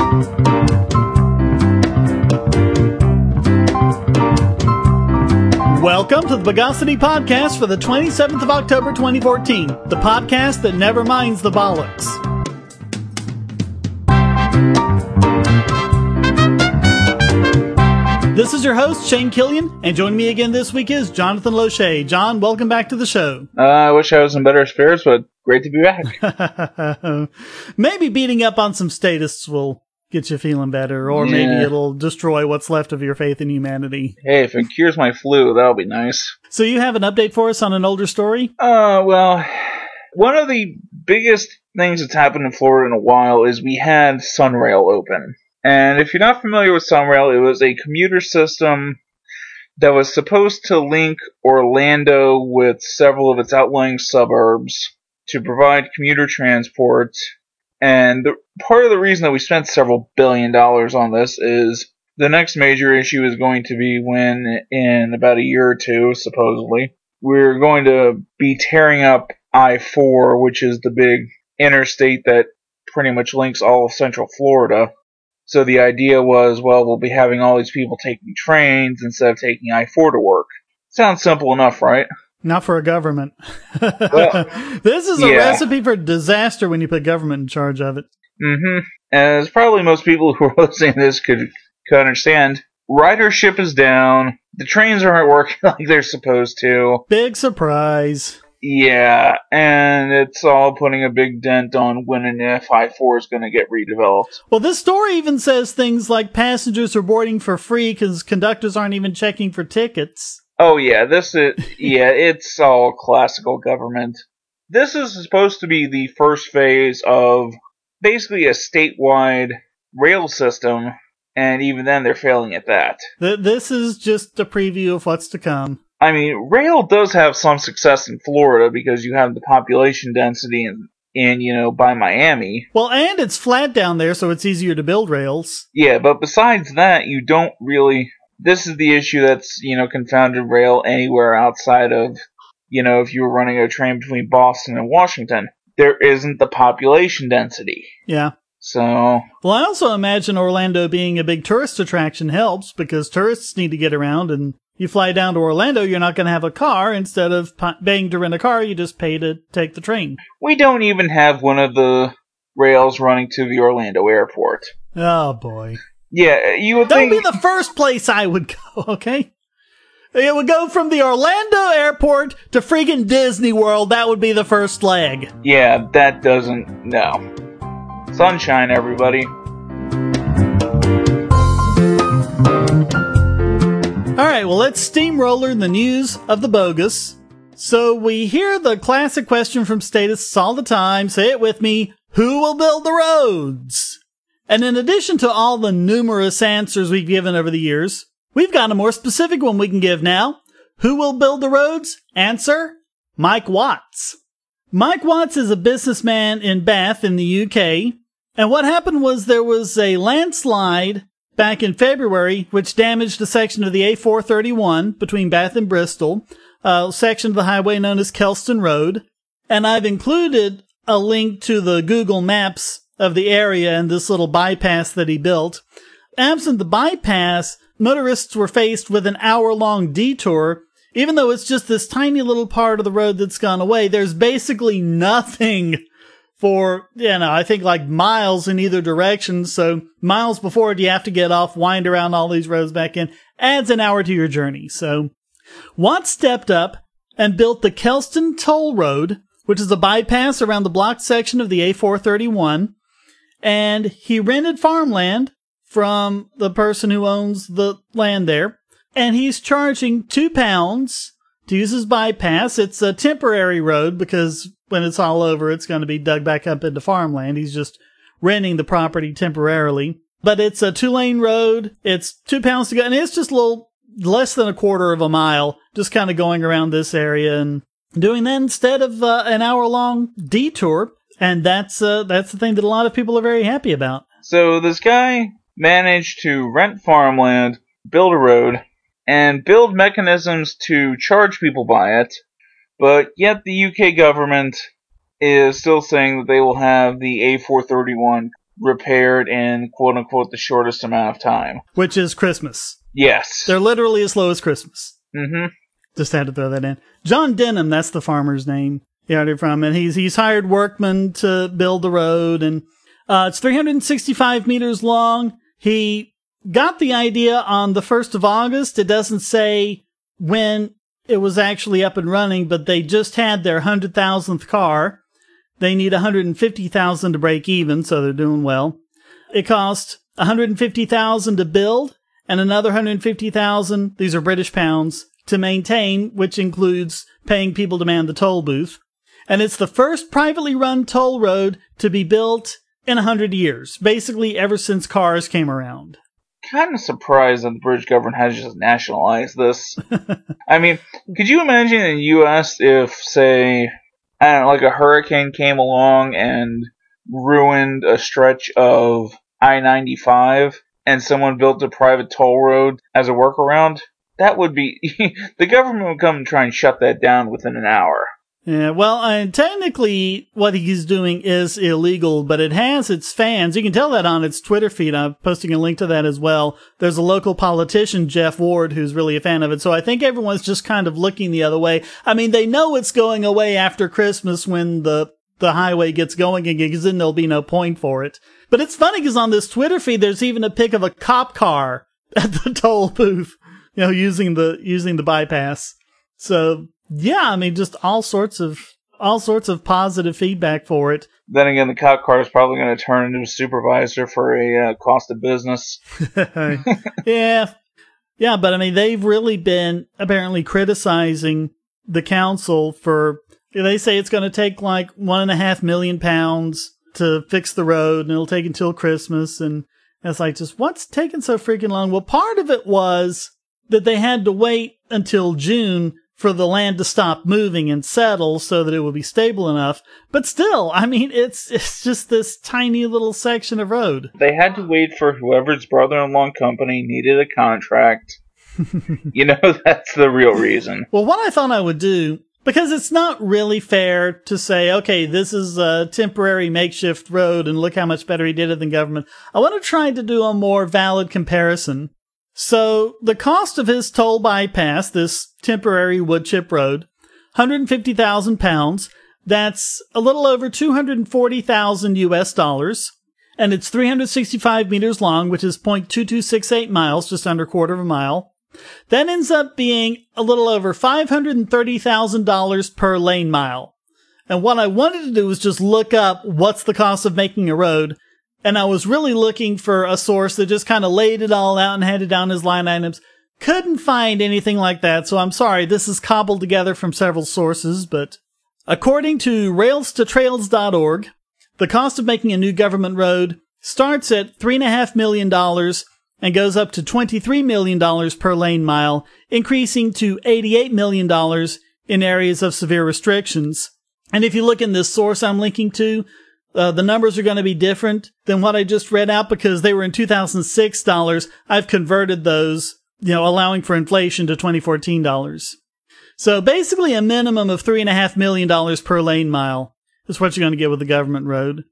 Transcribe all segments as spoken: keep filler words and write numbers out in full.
Welcome to the Bogosity Podcast for the twenty-seventh of October twenty fourteen, the podcast that never minds the bollocks. This is your host, Shane Killian, and joining me again this week is Jonathan Loche. John, welcome back to the show. Uh, I wish I was in better spirits, but great to be back. Maybe beating up on some statists will get you feeling better, or yeah. maybe it'll destroy what's left of your faith in humanity. Hey, if it cures my flu, that'll be nice. So you have an update for us on an older story? Uh, well, one of the biggest things that's happened in Florida in a while is we had Sunrail open. And if you're not familiar with Sunrail, it was a commuter system that was supposed to link Orlando with several of its outlying suburbs to provide commuter transport. And the, part of the reason that we spent several billion dollars on this is the next major issue is going to be when, in about a year or two, supposedly, we're going to be tearing up I four, which is the big interstate that pretty much links all of Central Florida. So the idea was, well, we'll be having all these people taking trains instead of taking I four to work. Sounds simple enough, right? Not for a government. Well, this is a yeah. recipe for disaster when you put government in charge of it. Mm-hmm. As probably most people who are listening to this could, could understand, ridership is down. The trains aren't working like they're supposed to. Big surprise. Yeah, and it's all putting a big dent on when and if I four is going to get redeveloped. Well, this story even says things like passengers are boarding for free because conductors aren't even checking for tickets. Oh yeah, this is, yeah, it's all classical government. This is supposed to be the first phase of basically a statewide rail system, and even then they're failing at that. Th- this is just a preview of what's to come. I mean, rail does have some success in Florida because you have the population density in, in, you know, by Miami. Well, and it's flat down there, so it's easier to build rails. Yeah, but besides that, you don't really... This is the issue that's, you know, confounded rail anywhere outside of, you know, if you were running a train between Boston and Washington. There isn't the population density. Yeah. So... Well, I also imagine Orlando being a big tourist attraction helps, because tourists need to get around, and you fly down to Orlando, you're not going to have a car. Instead of paying to rent a car, you just pay to take the train. We don't even have one of the rails running to the Orlando airport. Oh, boy. Yeah, you would that think... That would be the first place I would go, okay? It would go from the Orlando airport to freaking Disney World. That would be the first leg. Yeah, that doesn't... No. Sunshine, everybody. Alright, well, let's steamroller the news of the bogus. So we hear the classic question from statists all the time. Say it with me. Who will build the roads? And in addition to all the numerous answers we've given over the years, we've got a more specific one we can give now. Who will build the roads? Answer, Mike Watts. Mike Watts is a businessman in Bath in the U K. And what happened was there was a landslide back in February, which damaged a section of the A four thirty-one between Bath and Bristol, a section of the highway known as Kelston Road. And I've included a link to the Google Maps of the area and this little bypass that he built. Absent the bypass, motorists were faced with an hour-long detour. Even though it's just this tiny little part of the road that's gone away, there's basically nothing for, you know, I think like miles in either direction. So miles before it, you have to get off, wind around all these roads back in. Adds an hour to your journey. So Watts stepped up and built the Kelston Toll Road, which is a bypass around the blocked section of the A four thirty-one. And he rented farmland from the person who owns the land there. And he's charging two pounds to use his bypass. It's a temporary road because when it's all over, it's going to be dug back up into farmland. He's just renting the property temporarily. But it's a two-lane road. It's two pounds to go. And it's just a little less than a quarter of a mile, just kind of going around this area and doing that instead of uh, an hour-long detour. And that's uh, that's the thing that a lot of people are very happy about. So this guy managed to rent farmland, build a road, and build mechanisms to charge people by it, but yet the U K government is still saying that they will have the A four thirty-one repaired in quote-unquote the shortest amount of time. Which is Christmas. Yes. They're literally as slow as Christmas. Mm-hmm. Just had to throw that in. John Denham, that's the farmer's name. He got it from, and he's he's hired workmen to build the road, and uh, it's three hundred sixty-five meters long. He got the idea on the first of August. It doesn't say when it was actually up and running, but they just had their one hundred thousandth car. They need one hundred fifty thousand to break even, so they're doing well. It cost one hundred fifty thousand to build, and another one hundred fifty thousand, these are British pounds, to maintain, which includes paying people to man the toll booth. And it's the first privately run toll road to be built in one hundred years, basically ever since cars came around. Kind of surprised that the British government has just nationalized this. I mean, could you imagine in the U S if, say, I don't know, like a hurricane came along and ruined a stretch of I ninety-five and someone built a private toll road as a workaround? That would be... the government would come and try and shut that down within an hour. Yeah, well, uh, technically what he's doing is illegal, but it has its fans. You can tell that on its Twitter feed. I'm posting a link to that as well. There's a local politician, Jeff Ward, who's really a fan of it. So I think everyone's just kind of looking the other way. I mean, they know it's going away after Christmas when the, the highway gets going again, because then there'll be no point for it. But it's funny because on this Twitter feed, there's even a pic of a cop car at the toll booth, you know, using the, using the bypass. So, yeah, I mean, just all sorts of all sorts of positive feedback for it. Then again, the cop car is probably going to turn into a supervisor for a uh, cost of business. yeah, yeah, but I mean, they've really been apparently criticizing the council for. They say it's going to take like one and a half million pounds to fix the road, and it'll take until Christmas. And it's like, just what's taking so freaking long? Well, part of it was that they had to wait until June for the land to stop moving and settle so that it would be stable enough. But still, I mean, it's it's just this tiny little section of road. They had to wait for whoever's brother-in-law company needed a contract. You know, that's the real reason. Well, what I thought I would do, because it's not really fair to say, okay, this is a temporary makeshift road and look how much better he did it than government. I want to try to do a more valid comparison. So the cost of his toll bypass, this temporary wood chip road, one hundred fifty thousand pounds. That's a little over two hundred forty thousand U S dollars. And it's three hundred sixty-five meters long, which is zero point two two six eight miles, just under a quarter of a mile. That ends up being a little over five hundred thirty thousand dollars per lane mile. And what I wanted to do was just look up what's the cost of making a road. And I was really looking for a source that just kind of laid it all out and had it down as line items. Couldn't find anything like that, so I'm sorry. This is cobbled together from several sources, but according to rails to trails dot org, the cost of making a new government road starts at three point five million dollars and goes up to twenty-three million dollars per lane mile, increasing to eighty-eight million dollars in areas of severe restrictions. And if you look in this source I'm linking to, Uh, the numbers are going to be different than what I just read out because they were in two thousand six dollars. I've converted those, you know, allowing for inflation to twenty fourteen dollars. So basically a minimum of three and a half million dollars per lane mile is what you're going to get with the government road.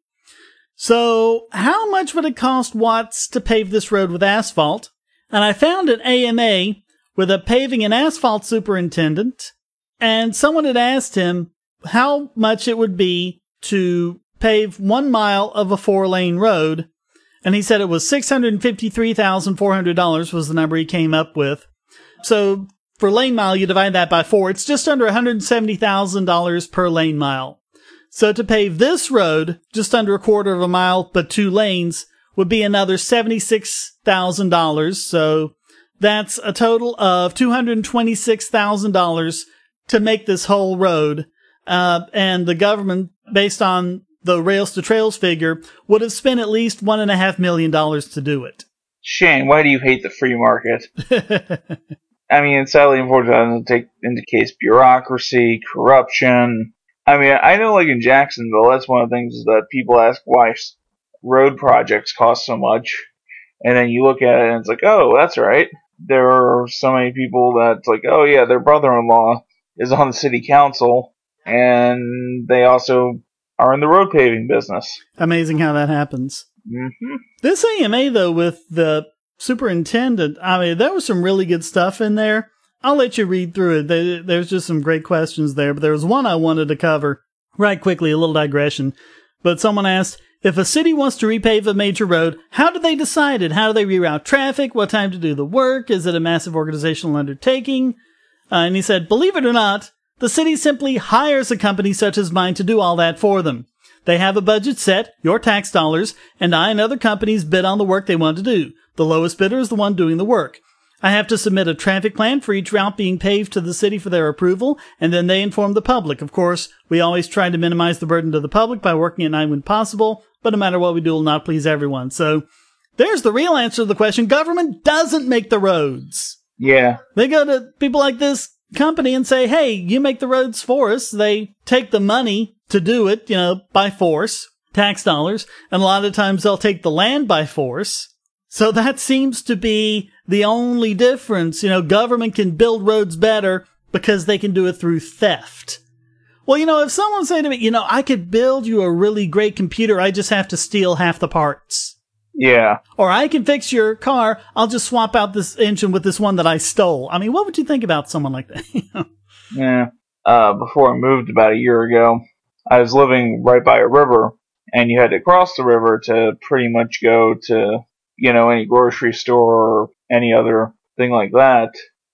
So how much would it cost Watts to pave this road with asphalt? And I found an A M A with a paving and asphalt superintendent, and someone had asked him how much it would be to pave one mile of a four-lane road, and he said it was six hundred fifty-three thousand four hundred dollars was the number he came up with. So for lane mile, you divide that by four, it's just under one hundred seventy thousand dollars per lane mile. So to pave this road, just under a quarter of a mile, but two lanes, would be another seventy-six thousand dollars. So that's a total of two hundred twenty-six thousand dollars to make this whole road. Uh, and the government, based on the Rails to Trails figure, would have spent at least one and a half million dollars to do it. Shane, why do you hate the free market? I mean, it's sadly important to take into case bureaucracy, corruption. I mean, I know, like in Jacksonville, that's one of the things is that people ask why road projects cost so much, and then you look at it and it's like, oh, that's right. There are so many people that's like, oh yeah, their brother-in-law is on the city council, and they also are in the road paving business. Amazing how that happens. Mm-hmm. This A M A, though, with the superintendent, I mean, there was some really good stuff in there. I'll let you read through it. There's just some great questions there, but there was one I wanted to cover right quickly, a little digression. But someone asked, if a city wants to repave a major road, how do they decide it? How do they reroute traffic? What time to do the work? Is it a massive organizational undertaking? Uh, and he said, believe it or not, the city simply hires a company such as mine to do all that for them. They have a budget set, your tax dollars, and I and other companies bid on the work they want to do. The lowest bidder is the one doing the work. I have to submit a traffic plan for each route being paved to the city for their approval, and then they inform the public. Of course, we always try to minimize the burden to the public by working at night when possible, but no matter what we do, it will not please everyone. So, there's the real answer to the question. Government doesn't make the roads. Yeah. They go to people like this company and say, hey, you make the roads for us. They take the money to do it, you know, by force, tax dollars, and a lot of times they'll take the land by force. So that seems to be the only difference. You know, government can build roads better because they can do it through theft. Well, you know, if someone said to me, you know, I could build you a really great computer, I just have to steal half the parts. Yeah. Or I can fix your car, I'll just swap out this engine with this one that I stole. I mean, what would you think about someone like that? Yeah. Uh, before I moved about a year ago, I was living right by a river, and you had to cross the river to pretty much go to, you know, any grocery store or any other thing like that.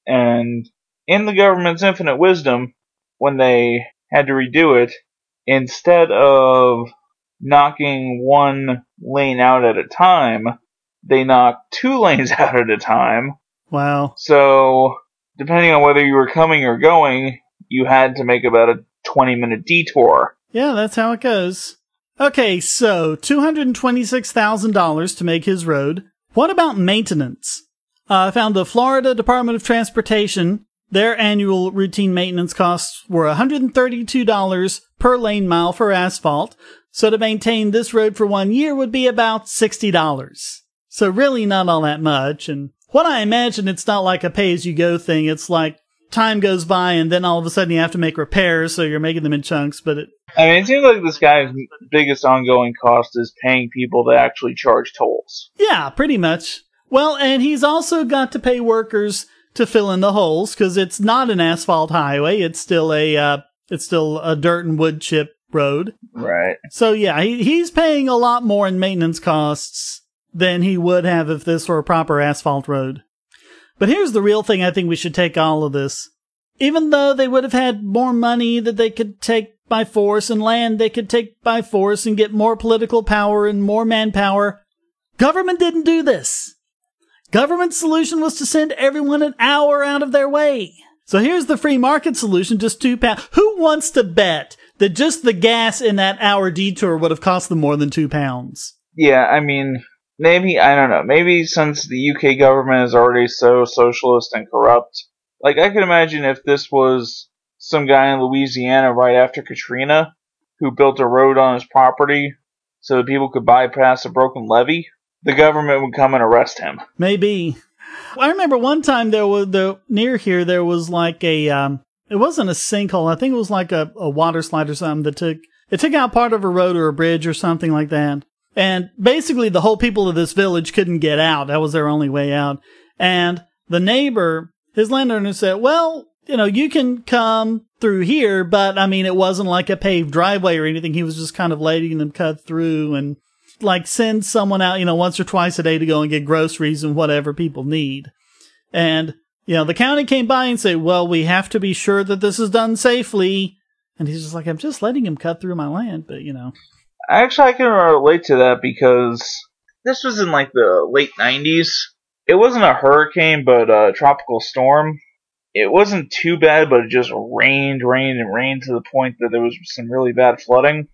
And in the government's infinite wisdom, when they had to redo it, instead of knocking one lane out at a time, they knocked two lanes out at a time. Wow. So, depending on whether you were coming or going, you had to make about a twenty minute detour. Yeah, that's how it goes. Okay, so two hundred twenty-six thousand dollars to make his road. What about maintenance? Uh, I found the Florida Department of Transportation, their annual routine maintenance costs were one hundred thirty-two dollars per lane mile for asphalt. So to maintain this road for one year would be about sixty dollars. So really not all that much. And what I imagine, it's not like a pay-as-you-go thing. It's like time goes by and then all of a sudden you have to make repairs, so you're making them in chunks. But it, I mean, it seems like this guy's biggest ongoing cost is paying people to actually charge tolls. Yeah, pretty much. Well, and he's also got to pay workers to fill in the holes, because it's not an asphalt highway. It's still a uh, it's still a dirt and wood chip road. Right. So yeah, he, he's paying a lot more in maintenance costs than he would have if this were a proper asphalt road. But here's the real thing I think we should take all of this. Even though they would have had more money that they could take by force and land they could take by force and get more political power and more manpower, government didn't do this. Government's solution was to send everyone an hour out of their way. So here's the free market solution, just two pounds. Who wants to bet that just the gas in that hour detour would have cost them more than two pounds? Yeah, I mean, maybe, I don't know, maybe since the U K government is already so socialist and corrupt, like, I could imagine if this was some guy in Louisiana right after Katrina who built a road on his property so that people could bypass a broken levee, the government would come and arrest him. Maybe. I remember one time there was the near here there was like a um it wasn't a sinkhole. I think it was like a, a water slide or something that took it took out part of a road or a bridge or something like that. And basically the whole people of this village couldn't get out. That was their only way out. And the neighbor, his landowner said, well, you know, you can come through here, but I mean, it wasn't like a paved driveway or anything. He was just kind of letting them cut through and like send someone out, you know, once or twice a day to go and get groceries and whatever people need. And, you know, the county came by and said, well, we have to be sure that this is done safely. And he's just like, I'm just letting him cut through my land, but you know. Actually, I can relate to that because this was in like the late nineties. It wasn't a hurricane, but a tropical storm. It wasn't too bad, but it just rained, rained, and rained to the point that there was some really bad flooding.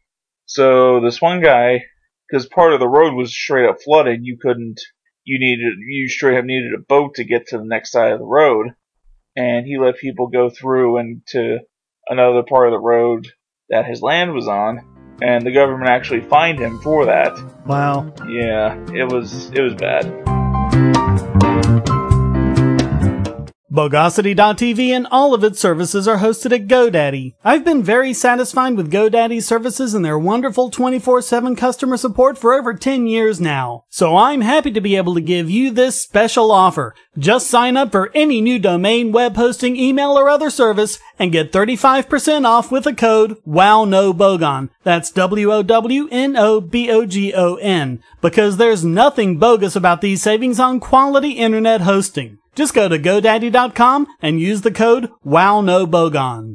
So this one guy, because part of the road was straight up flooded, you couldn't, you needed, you straight up needed a boat to get to the next side of the road. And he let people go through and to another part of the road that his land was on. And the government actually fined him for that. Wow. Yeah, it was, it was bad. Bogosity dot T V and all of its services are hosted at GoDaddy. I've been very satisfied with GoDaddy's services and their wonderful twenty-four seven customer support for over ten years now. So I'm happy to be able to give you this special offer. Just sign up for any new domain, web hosting, email, or other service and get thirty-five percent off with the code WOWNOBOGON. That's W O W N O B O G O N. Because there's nothing bogus about these savings on quality internet hosting. Just go to GoDaddy dot com and use the code WOWNOBOGON.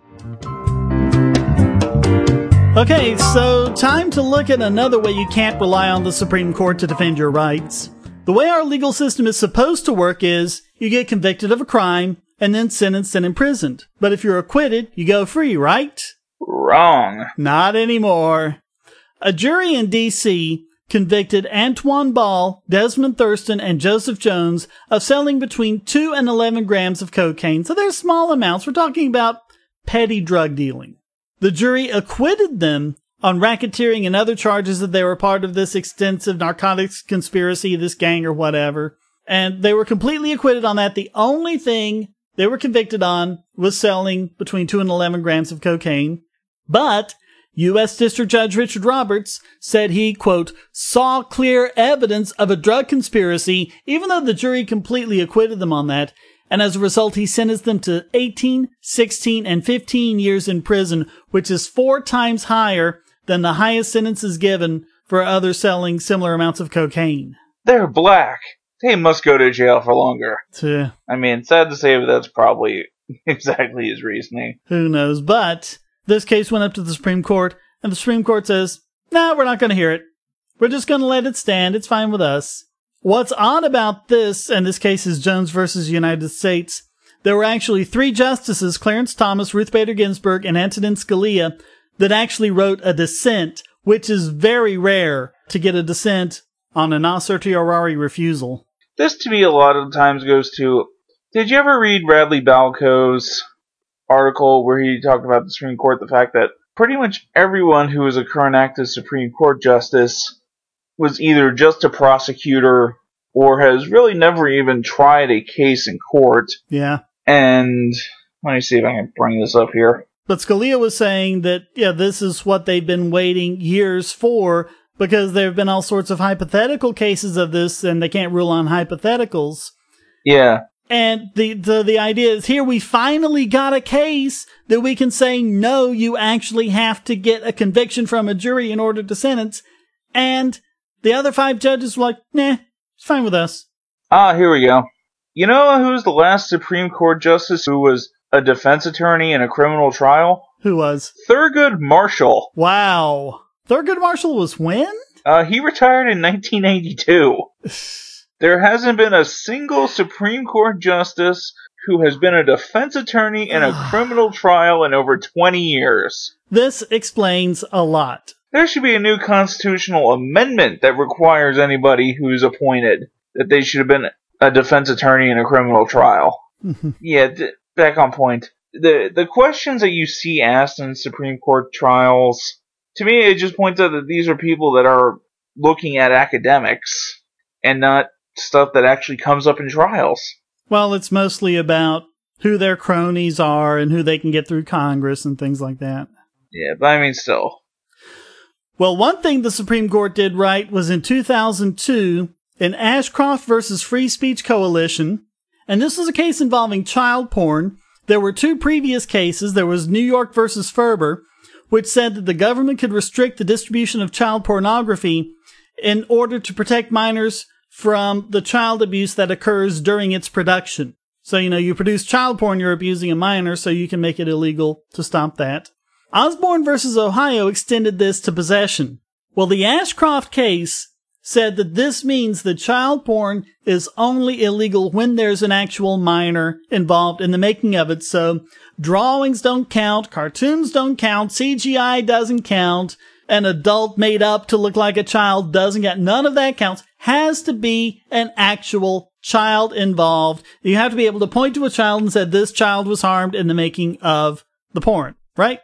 Okay, so time to look at another way you can't rely on the Supreme Court to defend your rights. The way our legal system is supposed to work is you get convicted of a crime and then sentenced and imprisoned. But if you're acquitted, you go free, right? Wrong. Not anymore. A jury in D C convicted Antoine Ball, Desmond Thurston, and Joseph Jones of selling between two and eleven grams of cocaine. So they're small amounts. We're talking about petty drug dealing. The jury acquitted them on racketeering and other charges that they were part of this extensive narcotics conspiracy, this gang or whatever. And they were completely acquitted on that. The only thing they were convicted on was selling between two and eleven grams of cocaine. But U S District Judge Richard Roberts said he, quote, saw clear evidence of a drug conspiracy, even though the jury completely acquitted them on that. And as a result, he sentenced them to eighteen, sixteen, and fifteen years in prison, which is four times higher than the highest sentences given for others selling similar amounts of cocaine. They're black. They must go to jail for longer. To, I mean, sad to say, but that's probably exactly his reasoning. Who knows? But this case went up to the Supreme Court, and the Supreme Court says, nah, we're not going to hear it. We're just going to let it stand. It's fine with us. What's odd about this, and this case is Jones versus United States, there were actually three justices, Clarence Thomas, Ruth Bader Ginsburg, and Antonin Scalia, that actually wrote a dissent, which is very rare to get a dissent on a non certiorari refusal. This, to me, a lot of times goes to, did you ever read Radley Balco's article where he talked about the Supreme Court, the fact that pretty much everyone who was a current active Supreme Court justice was either just a prosecutor or has really never even tried a case in court. Yeah. And let me see if I can bring this up here. But Scalia was saying that, yeah, this is what they've been waiting years for, because there have been all sorts of hypothetical cases of this, and they can't rule on hypotheticals. Yeah. And the, the, the idea is here we finally got a case that we can say, no, you actually have to get a conviction from a jury in order to sentence. And the other five judges were like, nah, it's fine with us. Ah, here we go. You know who's the last Supreme Court justice who was a defense attorney in a criminal trial? Who was? Thurgood Marshall. Wow. Thurgood Marshall was when? Uh, he retired in nineteen eighty-two. There hasn't been a single Supreme Court justice who has been a defense attorney in a criminal trial in over twenty years. This explains a lot. There should be a new constitutional amendment that requires anybody who's appointed that they should have been a defense attorney in a criminal trial. Yeah, d- back on point. The the questions that you see asked in Supreme Court trials, to me, it just points out that these are people that are looking at academics and not stuff that actually comes up in trials. Well, it's mostly about who their cronies are and who they can get through Congress and things like that. Yeah, but I mean, still. Well, one thing the Supreme Court did right was in two thousand two, in Ashcroft versus Free Speech Coalition, and this was a case involving child porn. There were two previous cases. There was New York versus Ferber, which said that the government could restrict the distribution of child pornography in order to protect minors from the child abuse that occurs during its production. So, you know, you produce child porn, you're abusing a minor, so you can make it illegal to stop that. Osborne versus Ohio extended this to possession. Well, the Ashcroft case said that this means that child porn is only illegal when there's an actual minor involved in the making of it. So drawings don't count, cartoons don't count, C G I doesn't count, an adult made up to look like a child doesn't count. None of that counts. Has to be an actual child involved. You have to be able to point to a child and say this child was harmed in the making of the porn, right?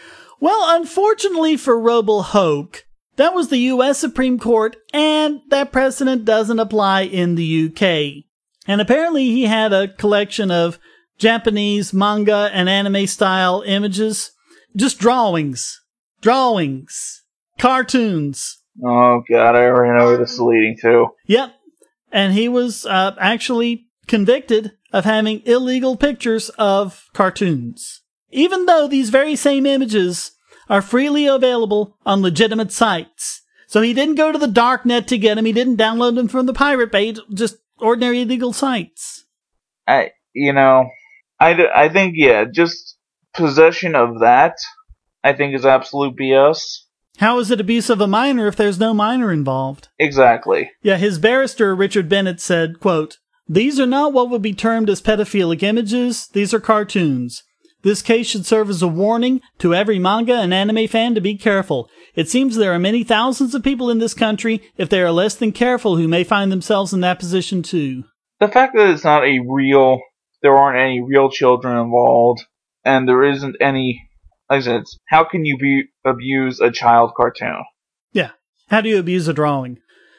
Well, unfortunately for Roble Hoke, that was the U S Supreme Court, and that precedent doesn't apply in the U K. And apparently he had a collection of Japanese manga and anime style images. Just drawings. Drawings. Cartoons. Oh, God, I already know where this is leading to. Yep. And he was uh, actually convicted of having illegal pictures of cartoons. Even though these very same images are freely available on legitimate sites. So he didn't go to the dark net to get them. He didn't download them from the Pirate Bay. Just ordinary illegal sites. I, you know, I, I think, yeah, just possession of that, I think, is absolute B S. How is it abuse of a minor if there's no minor involved? Exactly. Yeah, his barrister, Richard Bennett, said, quote, "These are not what would be termed as pedophilic images. These are cartoons. This case should serve as a warning to every manga and anime fan to be careful. It seems there are many thousands of people in this country, if they are less than careful, who may find themselves in that position too." The fact that it's not a real, there aren't any real children involved, and there isn't any, like I said, it's, how can you be, abuse a child cartoon? Yeah. How do you abuse a drawing?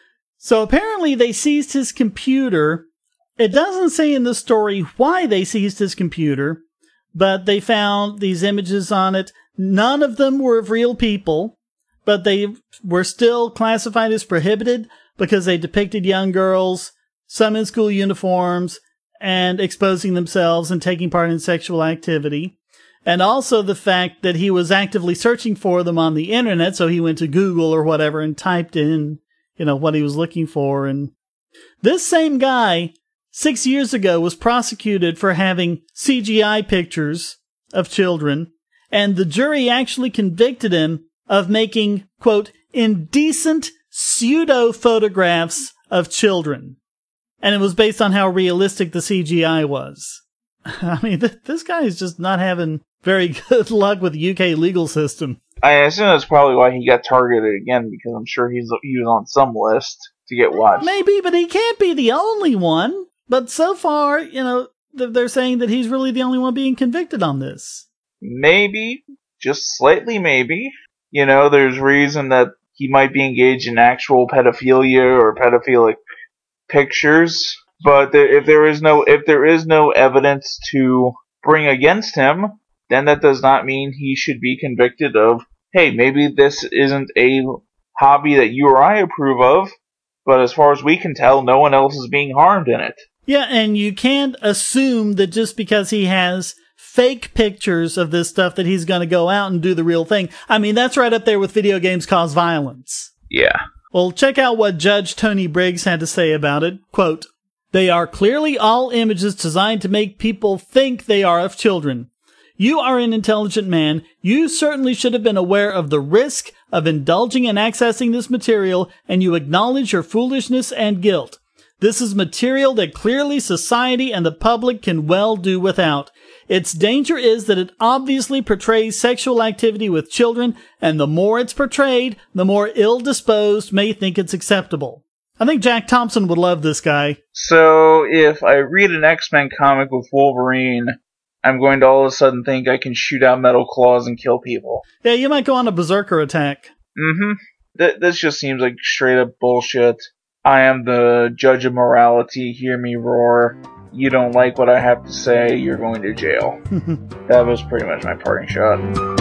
So apparently they seized his computer. It doesn't say in the story why they seized his computer, but they found these images on it. None of them were of real people, but they were still classified as prohibited because they depicted young girls, some in school uniforms, and exposing themselves and taking part in sexual activity. And also the fact that he was actively searching for them on the internet, so he went to Google or whatever and typed in, you know, what he was looking for. And this same guy, six years ago, was prosecuted for having C G I pictures of children, and the jury actually convicted him of making, quote, indecent pseudo-photographs of children. And it was based on how realistic the C G I was. I mean, th- this guy is just not having very good luck with the U K legal system. I assume that's probably why he got targeted again, because I'm sure he's he was on some list to get watched. Maybe, but he can't be the only one. But so far, you know, they're saying that he's really the only one being convicted on this. Maybe, just slightly maybe. You know, there's reason that he might be engaged in actual pedophilia or pedophilic pictures. But there, if there is no if there is no evidence to bring against him, then that does not mean he should be convicted of, hey, maybe this isn't a hobby that you or I approve of, but as far as we can tell, no one else is being harmed in it. Yeah, and you can't assume that just because he has fake pictures of this stuff that he's going to go out and do the real thing. I mean, that's right up there with video games cause violence. Yeah. Well, check out what Judge Tony Briggs had to say about it. Quote, "They are clearly all images designed to make people think they are of children. You are an intelligent man. You certainly should have been aware of the risk of indulging and accessing this material, and you acknowledge your foolishness and guilt. This is material that clearly society and the public can well do without. Its danger is that it obviously portrays sexual activity with children, and the more it's portrayed, the more ill-disposed may think it's acceptable." I think Jack Thompson would love this guy. So, if I read an X-Men comic with Wolverine, I'm going to all of a sudden think I can shoot out metal claws and kill people. Yeah, you might go on a berserker attack. Mm-hmm. Th- this just seems like straight up bullshit. I am the judge of morality, hear me roar. You don't like what I have to say, you're going to jail. That was pretty much my parting shot.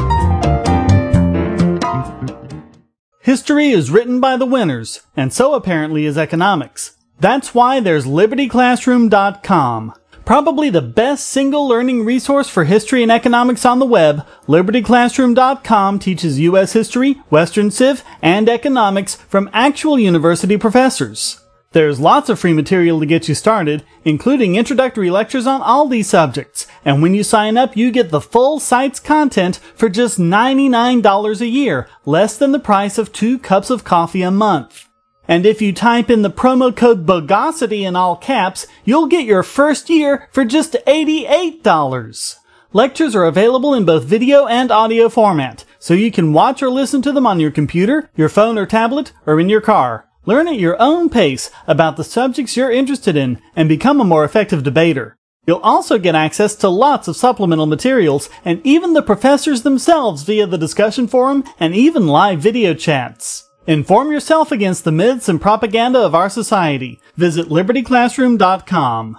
History is written by the winners, and so apparently is economics. That's why there's Liberty Classroom dot com. Probably the best single learning resource for history and economics on the web, Liberty Classroom dot com teaches U S history, Western Civ, and economics from actual university professors. There's lots of free material to get you started, including introductory lectures on all these subjects, and when you sign up, you get the full site's content for just ninety-nine dollars a year, less than the price of two cups of coffee a month. And if you type in the promo code BOGOSITY in all caps, you'll get your first year for just eighty-eight dollars. Lectures are available in both video and audio format, so you can watch or listen to them on your computer, your phone or tablet, or in your car. Learn at your own pace about the subjects you're interested in and become a more effective debater. You'll also get access to lots of supplemental materials and even the professors themselves via the discussion forum and even live video chats. Inform yourself against the myths and propaganda of our society. Visit liberty classroom dot com.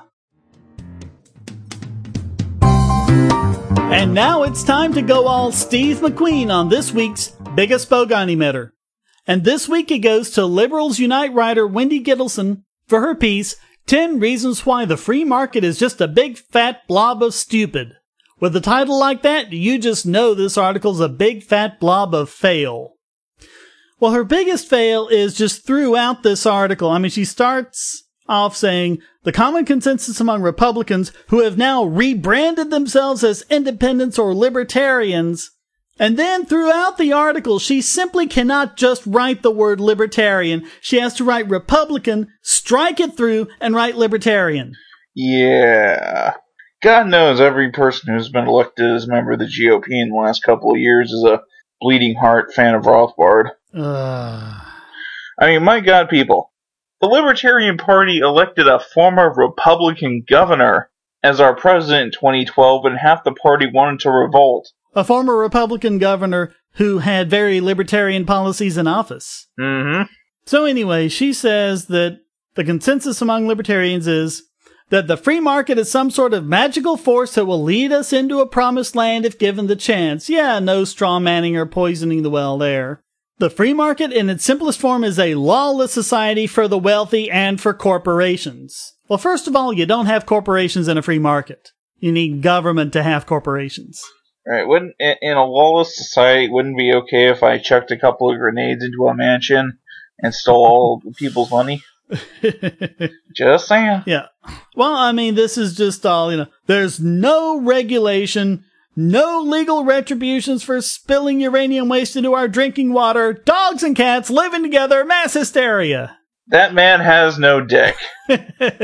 And now it's time to go all Steve McQueen on this week's Biggest Bogon Emitter. And this week it goes to Liberals Unite writer Wendy Gittleson for her piece, ten Reasons Why the Free Market is Just a Big Fat Blob of Stupid. With a title like that, you just know this article's a big fat blob of fail. Well, her biggest fail is just throughout this article. I mean, she starts off saying, the common consensus among Republicans who have now rebranded themselves as independents or libertarians. And then throughout the article, she simply cannot just write the word libertarian. She has to write Republican, strike it through, and write libertarian. Yeah. God knows every person who's been elected as a member of the G O P in the last couple of years is a bleeding heart fan of Rothbard. Uh... I mean, my God, people. The Libertarian Party elected a former Republican governor as our president in twenty twelve, and half the party wanted to revolt. A former Republican governor who had very libertarian policies in office. Mm-hmm. So anyway, she says that the consensus among libertarians is that the free market is some sort of magical force that will lead us into a promised land if given the chance. Yeah, no straw manning or poisoning the well there. The free market in its simplest form is a lawless society for the wealthy and for corporations. Well, first of all, you don't have corporations in a free market. You need government to have corporations. Right, wouldn't in a lawless society, wouldn't it be okay if I chucked a couple of grenades into a mansion and stole all the people's money? Just saying. Yeah. Well, I mean, this is just all, you know, there's no regulation, no legal retributions for spilling uranium waste into our drinking water, dogs and cats living together, mass hysteria. That man has no dick. Well,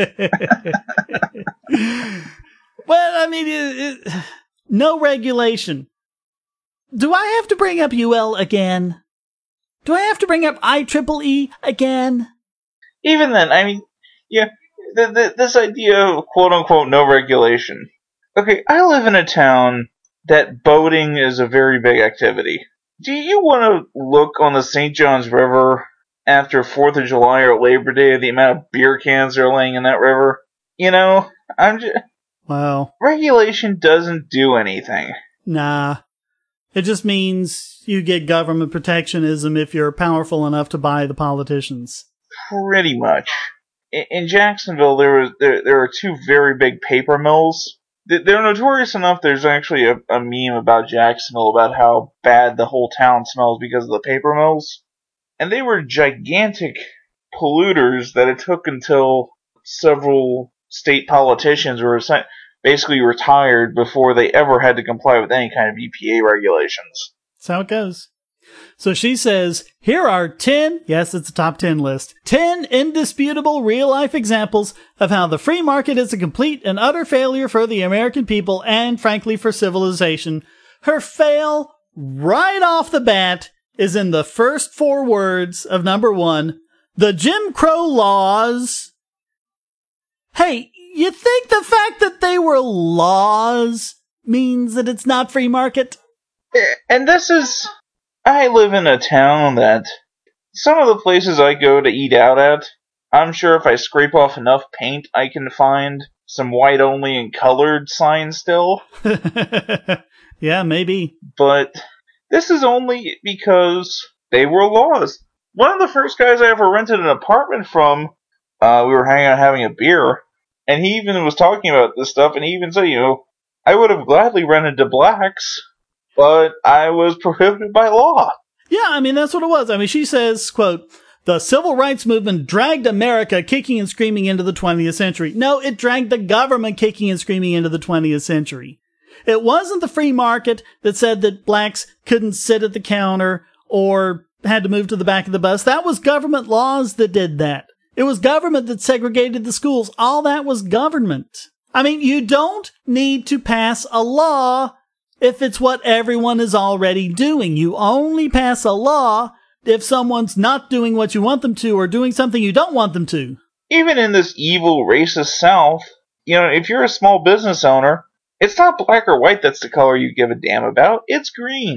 I mean, it, it, no regulation. Do I have to bring up U L again? Do I have to bring up I triple E again? Even then, I mean, yeah, the, the, this idea of quote-unquote no regulation. Okay, I live in a town that boating is a very big activity. Do you want to look on the Saint Johns River after fourth of July or Labor Day, the amount of beer cans that are laying in that river? You know, I'm just... Wow. Regulation doesn't do anything. Nah. It just means you get government protectionism if you're powerful enough to buy the politicians. Pretty much. In, in Jacksonville, there was there, there are two very big paper mills. They're notorious enough. There's actually a, a meme about Jacksonville about how bad the whole town smells because of the paper mills. And they were gigantic polluters that it took until several state politicians were basically retired before they ever had to comply with any kind of E P A regulations. That's how it goes. So she says, here are ten, yes, it's a top ten list, ten indisputable real-life examples of how the free market is a complete and utter failure for the American people and, frankly, for civilization. Her fail, right off the bat, is in the first four words of number one, the Jim Crow laws. Hey, you think the fact that they were laws means that it's not free market? And this is... I live in a town that some of the places I go to eat out at, I'm sure if I scrape off enough paint, I can find some white only and colored signs still. Yeah, maybe. But this is only because they were laws. One of the first guys I ever rented an apartment from, uh, we were hanging out having a beer, and he even was talking about this stuff, and he even said, you know, I would have gladly rented to blacks, but I was prohibited by law. Yeah, I mean, that's what it was. I mean, she says, quote, the civil rights movement dragged America kicking and screaming into the twentieth century. No, it dragged the government kicking and screaming into the twentieth century. It wasn't the free market that said that blacks couldn't sit at the counter or had to move to the back of the bus. That was government laws that did that. It was government that segregated the schools. All that was government. I mean, you don't need to pass a law if it's what everyone is already doing. You only pass a law if someone's not doing what you want them to or doing something you don't want them to. Even in this evil, racist South, you know, if you're a small business owner, it's not black or white that's the color you give a damn about. It's green.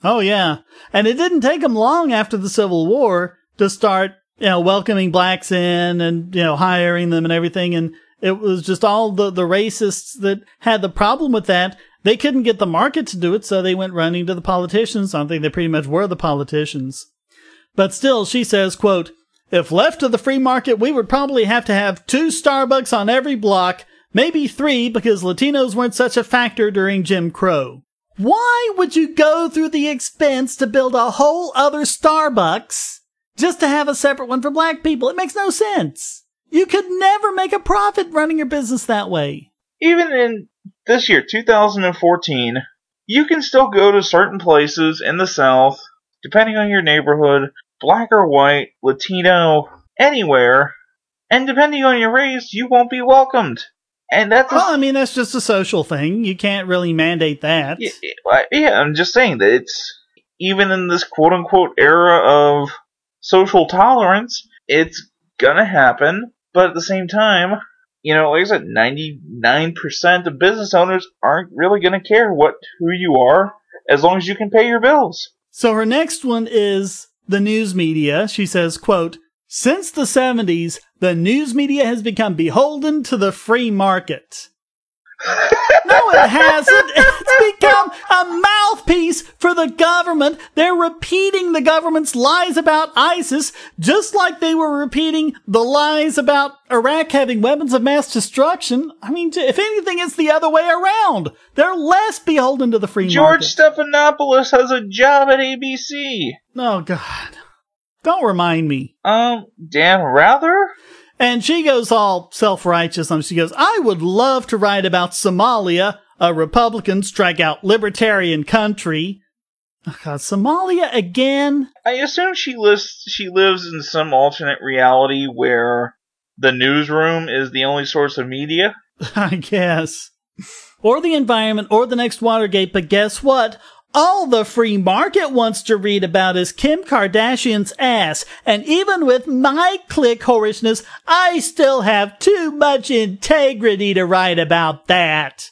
Oh, yeah. And it didn't take them long after the Civil War to start, you know, welcoming blacks in and, you know, hiring them and everything. And it was just all the, the racists that had the problem with that. They couldn't get the market to do it, so they went running to the politicians. I think they pretty much were the politicians. But still, she says, quote, if left to the free market, we would probably have to have two Starbucks on every block, maybe three, because Latinos weren't such a factor during Jim Crow. Why would you go through the expense to build a whole other Starbucks just to have a separate one for black people? It makes no sense. You could never make a profit running your business that way. Even in this year, two thousand fourteen, you can still go to certain places in the South, depending on your neighborhood, black or white, Latino, anywhere, and depending on your race, you won't be welcomed. And that's a, well, I mean, that's just a social thing. You can't really mandate that. Yeah, yeah, I'm just saying that it's, even in this quote-unquote era of social tolerance, it's gonna happen, but at the same time, you know, like I said, ninety-nine percent of business owners aren't really gonna care what who you are, as long as you can pay your bills. So her next one is the news media. She says, quote, since the seventies, the news media has become beholden to the free market. No, it hasn't. It's become a mouthpiece for the government. They're repeating the government's lies about ISIS, just like they were repeating the lies about Iraq having weapons of mass destruction. I mean, if anything, it's the other way around. They're less beholden to the free George market. George Stephanopoulos has a job at A B C. Oh, God. Don't remind me. Um, Dan Rather? And she goes all self-righteous. And she goes, I would love to write about Somalia, a Republican strikeout libertarian country. Oh, God, Somalia again? I assume she lists, she lives in some alternate reality where the newsroom is the only source of media. I guess. Or the environment, or the next Watergate. But guess what? All the free market wants to read about is Kim Kardashian's ass. And even with my click whorishness, I still have too much integrity to write about that.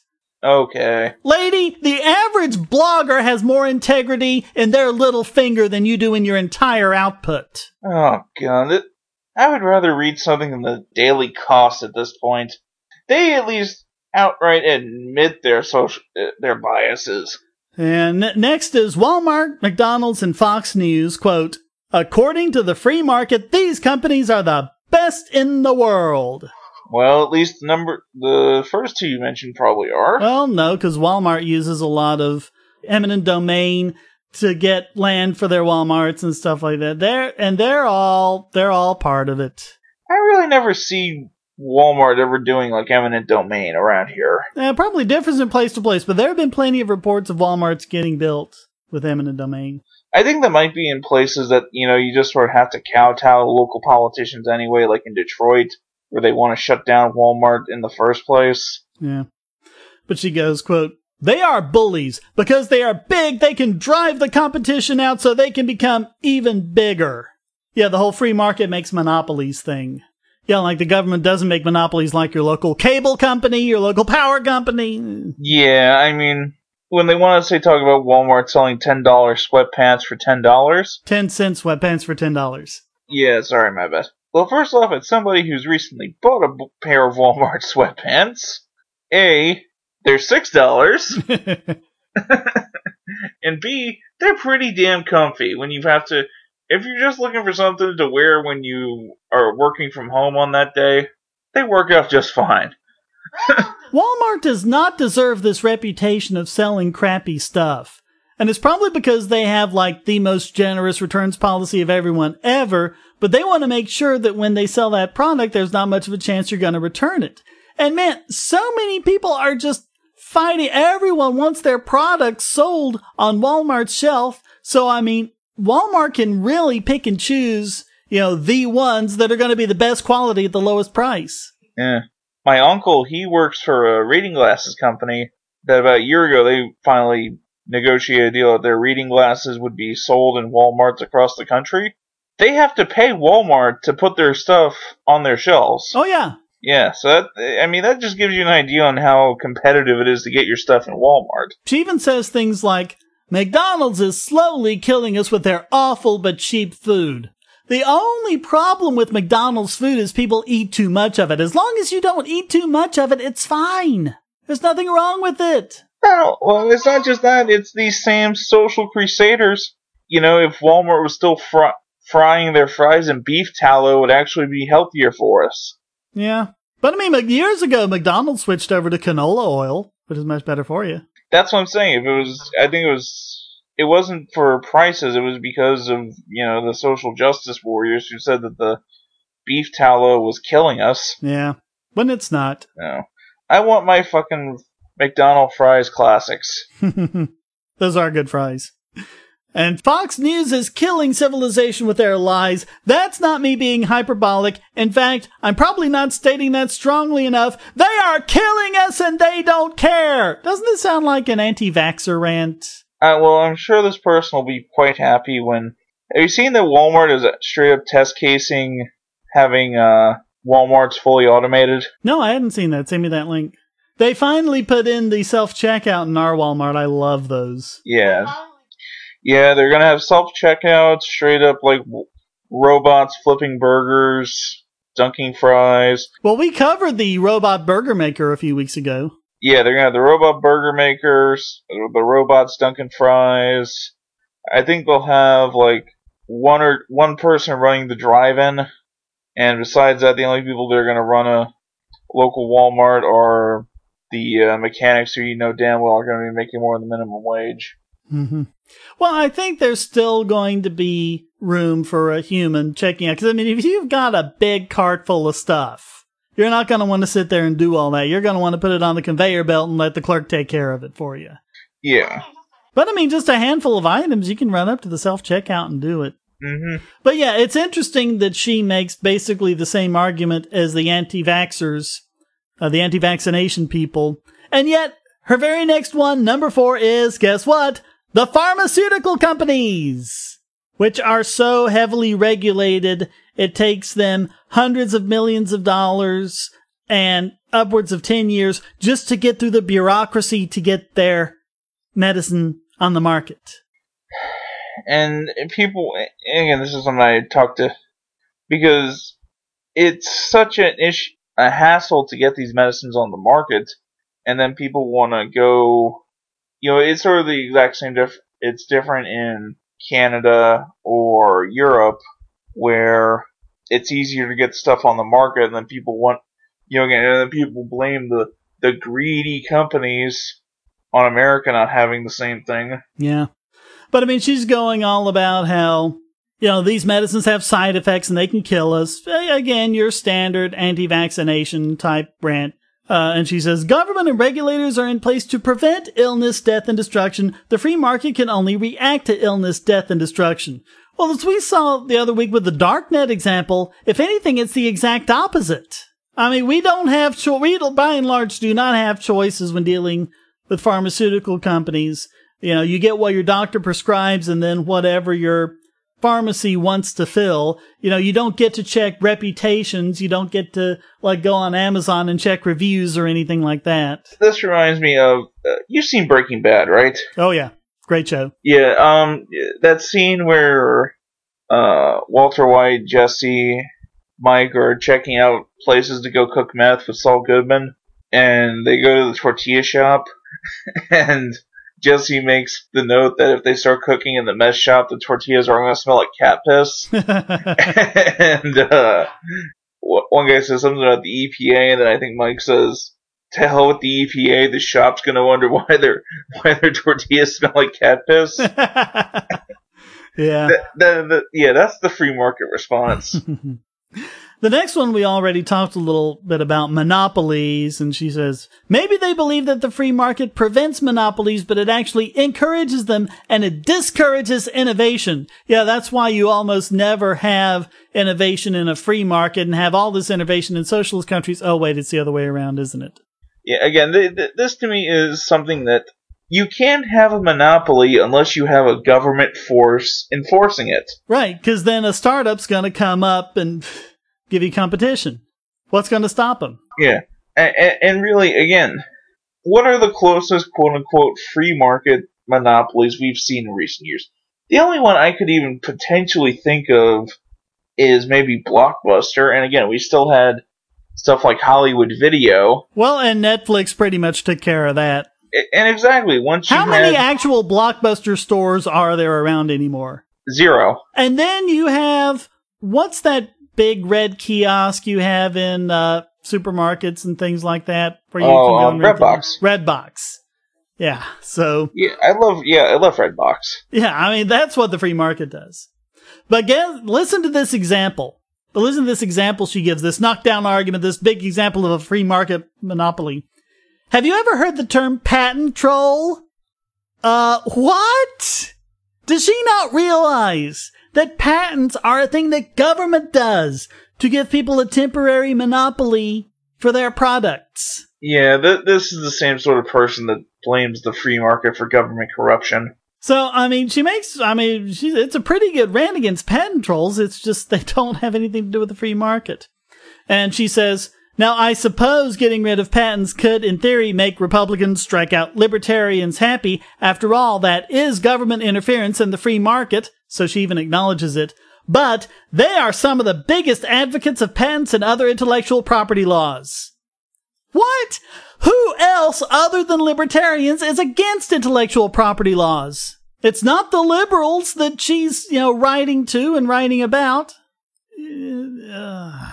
Okay. Lady, the average blogger has more integrity in their little finger than you do in your entire output. Oh, God. I would rather read something than the Daily Cost at this point. They at least outright admit their social, uh, their biases. And next is Walmart, McDonald's, and Fox News, quote, according to the free market, these companies are the best in the world. Well, at least the number, the first two you mentioned probably are. Well, no, because Walmart uses a lot of eminent domain to get land for their Walmarts and stuff like that. They're, and they're all, they're all part of it. I really never see Walmart ever doing like eminent domain around here. Uh, probably differs in place to place, but there have been plenty of reports of Walmarts getting built with eminent domain. I think that might be in places that, you know, you just sort of have to kowtow local politicians anyway, like in Detroit, where they want to shut down Walmart in the first place. Yeah. But she goes, quote, they are bullies. Because they are big, they can drive the competition out so they can become even bigger. Yeah, the whole free market makes monopolies thing. Yeah, like the government doesn't make monopolies like your local cable company, your local power company. Yeah, I mean, when they want to say talk about Walmart selling ten dollars sweatpants for ten dollars. ten cent sweatpants for ten dollars. Yeah, sorry, my bad. Well, first off, as somebody who's recently bought a pair of Walmart sweatpants, A, they're six dollars, and B, they're pretty damn comfy when you have to... If you're just looking for something to wear when you are working from home on that day, they work out just fine. Walmart does not deserve this reputation of selling crappy stuff. And it's probably because they have like the most generous returns policy of everyone ever, but they want to make sure that when they sell that product, there's not much of a chance you're going to return it. And man, so many people are just fighting. Everyone wants their products sold on Walmart's shelf. So, I mean, Walmart can really pick and choose, you know, the ones that are going to be the best quality at the lowest price. Yeah. My uncle, he works for a reading glasses company that about a year ago they finally negotiated a deal that their reading glasses would be sold in Walmarts across the country. They have to pay Walmart to put their stuff on their shelves. Oh, yeah. Yeah, so that, I mean, that just gives you an idea on how competitive it is to get your stuff in Walmart. She even says things like, McDonald's is slowly killing us with their awful but cheap food. The only problem with McDonald's food is people eat too much of it. As long as you don't eat too much of it, it's fine. There's nothing wrong with it. No, well, it's not just that. It's these same social crusaders. You know, if Walmart was still fr- frying their fries in beef tallow, it would actually be healthier for us. Yeah. But I mean, years ago, McDonald's switched over to canola oil, which is much better for you. That's what I'm saying. If it was, I think it was, it wasn't for prices. It was because of, you know, the social justice warriors who said that the beef tallow was killing us. Yeah. When it's not. No. I want my fucking McDonald's fries classics. Those are good fries. And Fox News is killing civilization with their lies. That's not me being hyperbolic. In fact, I'm probably not stating that strongly enough. They are killing us and they don't care. Doesn't this sound like an anti-vaxxer rant? Uh, well, I'm sure this person will be quite happy when... Have you seen that Walmart is straight up test casing having uh, Walmart's fully automated? No, I hadn't seen that. Send me that link. They finally put in the self-checkout in our Walmart. I love those. Yeah. Yeah, they're gonna have self-checkout, straight up like w- robots flipping burgers, dunking fries. Well, we covered the robot burger maker a few weeks ago. Yeah, they're gonna have the robot burger makers, the robots dunking fries. I think they'll have like one or one person running the drive-in, and besides that, the only people that are gonna run a local Walmart are the uh, mechanics who you know damn well are gonna be making more than the minimum wage. Mm-hmm. Well, I think there's still going to be room for a human checking out. Because, I mean, if you've got a big cart full of stuff, you're not going to want to sit there and do all that. You're going to want to put it on the conveyor belt and let the clerk take care of it for you. Yeah. But, I mean, just a handful of items, you can run up to the self-checkout and do it. Mm-hmm. But, yeah, it's interesting that she makes basically the same argument as the anti-vaxxers, uh, the anti-vaccination people. And yet, her very next one, number four, is, guess what? The pharmaceutical companies, which are so heavily regulated, it takes them hundreds of millions of dollars and upwards of ten years just to get through the bureaucracy to get their medicine on the market. And people, again, this is something I talked to, because it's such an issue, a hassle to get these medicines on the market, and then people want to go... You know, it's sort of the exact same diff- it's different in Canada or Europe, where it's easier to get stuff on the market, and then people want, you know, again, and then people blame the, the greedy companies on America not having the same thing. Yeah. But I mean, she's going all about how, you know, these medicines have side effects and they can kill us. Again, your standard anti-vaccination type rant. Uh, and she says, government and regulators are in place to prevent illness, death, and destruction. The free market can only react to illness, death, and destruction. Well, as we saw the other week with the Darknet example, if anything, it's the exact opposite. I mean, we don't have, cho- we by and large do not have choices when dealing with pharmaceutical companies. You know, you get what your doctor prescribes and then whatever your pharmacy wants to fill. You know, you don't get to check reputations. You don't get to, like, go on Amazon and check reviews or anything like that. This reminds me of, uh, you've seen Breaking Bad, right? Oh, yeah. Great show. Yeah, um, that scene where, uh, Walter White, Jesse, Mike are checking out places to go cook meth with Saul Goodman, and they go to the tortilla shop, and Jesse makes the note that if they start cooking in the mess shop, the tortillas are going to smell like cat piss. And uh, one guy says something about the E P A, and then I think Mike says, "To hell with the E P A. The shop's going to wonder why their why their tortillas smell like cat piss." Yeah. The, the, the, yeah, that's the free market response. The next one, we already talked a little bit about monopolies, and she says, maybe they believe that the free market prevents monopolies, but it actually encourages them, and it discourages innovation. Yeah, that's why you almost never have innovation in a free market and have all this innovation in socialist countries. Oh, wait, it's the other way around, isn't it? Yeah, again, th- th- this to me is something that you can't have a monopoly unless you have a government force enforcing it. Right, because then a startup's going to come up and give you competition. What's going to stop them? Yeah. And, and really, again, what are the closest quote-unquote free market monopolies we've seen in recent years. The only one I could even potentially think of is maybe Blockbuster, and again, we still had stuff like Hollywood Video. Well, and Netflix pretty much took care of that. And exactly, once you How many had actual Blockbuster stores are there around anymore? zero. And then you have, what's that big red kiosk you have in uh, supermarkets and things like that? Where you Oh, can go um, and rent Redbox. them? Redbox. Yeah, so... Yeah, I love, yeah, I love Redbox. Yeah, I mean, that's what the free market does. But get, listen to this example. But listen to this example she gives, this knockdown argument, this big example of a free market monopoly. Have you ever heard the term patent troll? Uh, what? Does she not realize that patents are a thing that government does to give people a temporary monopoly for their products? Yeah, th- this is the same sort of person that blames the free market for government corruption. So, I mean, she makes, I mean, she, it's a pretty good rant against patent trolls. It's just they don't have anything to do with the free market. And she says, now, I suppose getting rid of patents could, in theory, make Republicans strike out libertarians happy. After all, that is government interference in the free market. So she even acknowledges it. But they are some of the biggest advocates of patents and other intellectual property laws. What? Who else other than libertarians is against intellectual property laws? It's not the liberals that she's, you know, writing to and writing about. Uh,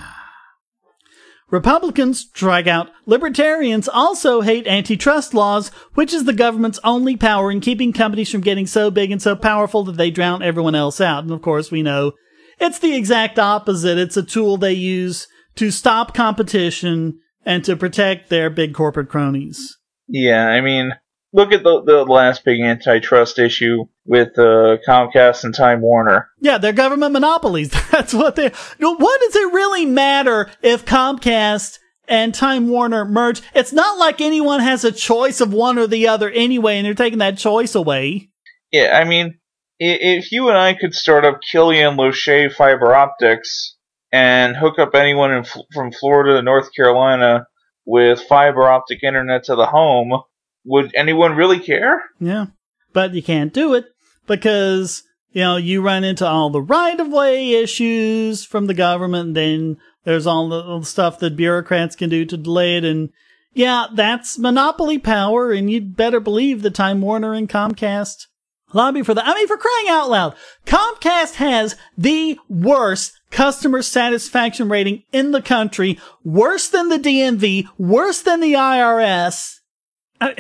Republicans strike out. Libertarians also hate antitrust laws, which is the government's only power in keeping companies from getting so big and so powerful that they drown everyone else out. And of course, we know it's the exact opposite. It's a tool they use to stop competition and to protect their big corporate cronies. Yeah, I mean, look at the the last big antitrust issue with uh, Comcast and Time Warner. Yeah, they're government monopolies. That's what they... What does it really matter if Comcast and Time Warner merge? It's not like anyone has a choice of one or the other anyway, and they're taking that choice away. Yeah, I mean, if you and I could start up Killian Loche Fiber Optics and hook up anyone in, from Florida to North Carolina with fiber optic internet to the home, would anyone really care? Yeah, but you can't do it because, you know, you run into all the right-of-way issues from the government, and then there's all the, all the stuff that bureaucrats can do to delay it, and yeah, that's monopoly power, and you'd better believe that Time Warner and Comcast lobby for that. I mean, for crying out loud, Comcast has the worst customer satisfaction rating in the country, worse than the D M V, worse than the I R S. I,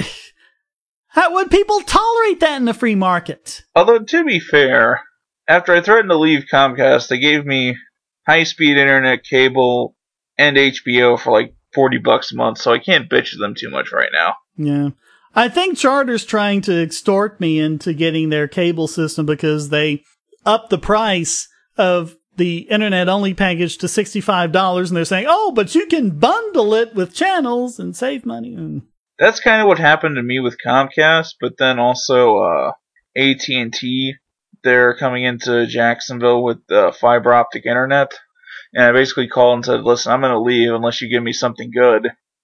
how would people tolerate that in the free market? Although, to be fair, after I threatened to leave Comcast, they gave me high-speed internet, cable, and H B O for like forty bucks a month, so I can't bitch at them too much right now. Yeah. I think Charter's trying to extort me into getting their cable system because they upped the price of the internet-only package to sixty-five dollars, and they're saying, oh, but you can bundle it with channels and save money. And that's kind of what happened to me with Comcast, but then also uh, A T and T, they're coming into Jacksonville with uh, fiber optic internet, and I basically called and said, listen, I'm going to leave unless you give me something good.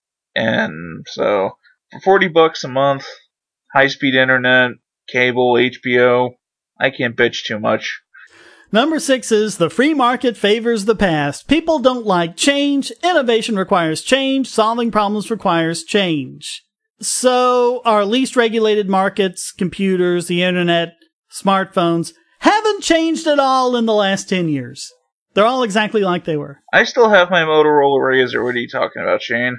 And so for forty bucks a month, high-speed internet, cable, H B O, I can't bitch too much. Number six is the free market favors the past. People don't like change. Innovation requires change. Solving problems requires change. So our least regulated markets, computers, the internet, smartphones, haven't changed at all in the last ten years. They're all exactly like they were. I still have my Motorola Razr. What are you talking about, Shane?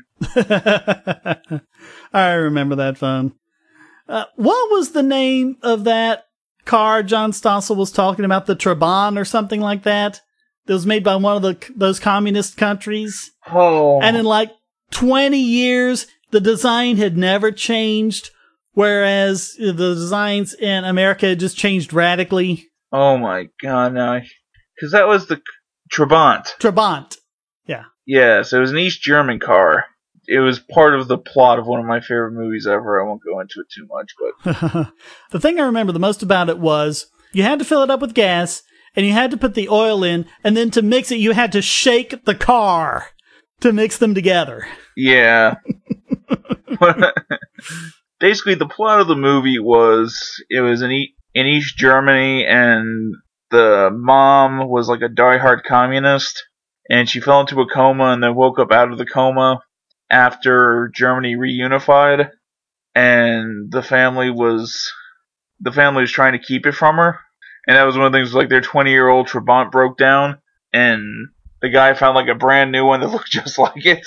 I remember that phone. Uh, what was the name of that car John Stossel was talking about? The Trabant or something like that? That was made by one of the those communist countries. Oh. And in like twenty years, the design had never changed, whereas the designs in America had just changed radically. Oh my god, no. Because that was the Trabant. Trabant. Yeah. Yes, it was an East German car. It was part of the plot of one of my favorite movies ever. I won't go into it too much, but the thing I remember the most about it was you had to fill it up with gas, and you had to put the oil in, and then to mix it, you had to shake the car to mix them together. Yeah. basically the plot of the movie was it was in, e- in East Germany, and the mom was like a diehard communist, and she fell into a coma and then woke up out of the coma after Germany reunified, and the family was the family was trying to keep it from her, and that was one of the things. Like their twenty-year-old Trabant broke down, and the guy found like a brand new one that looked just like it.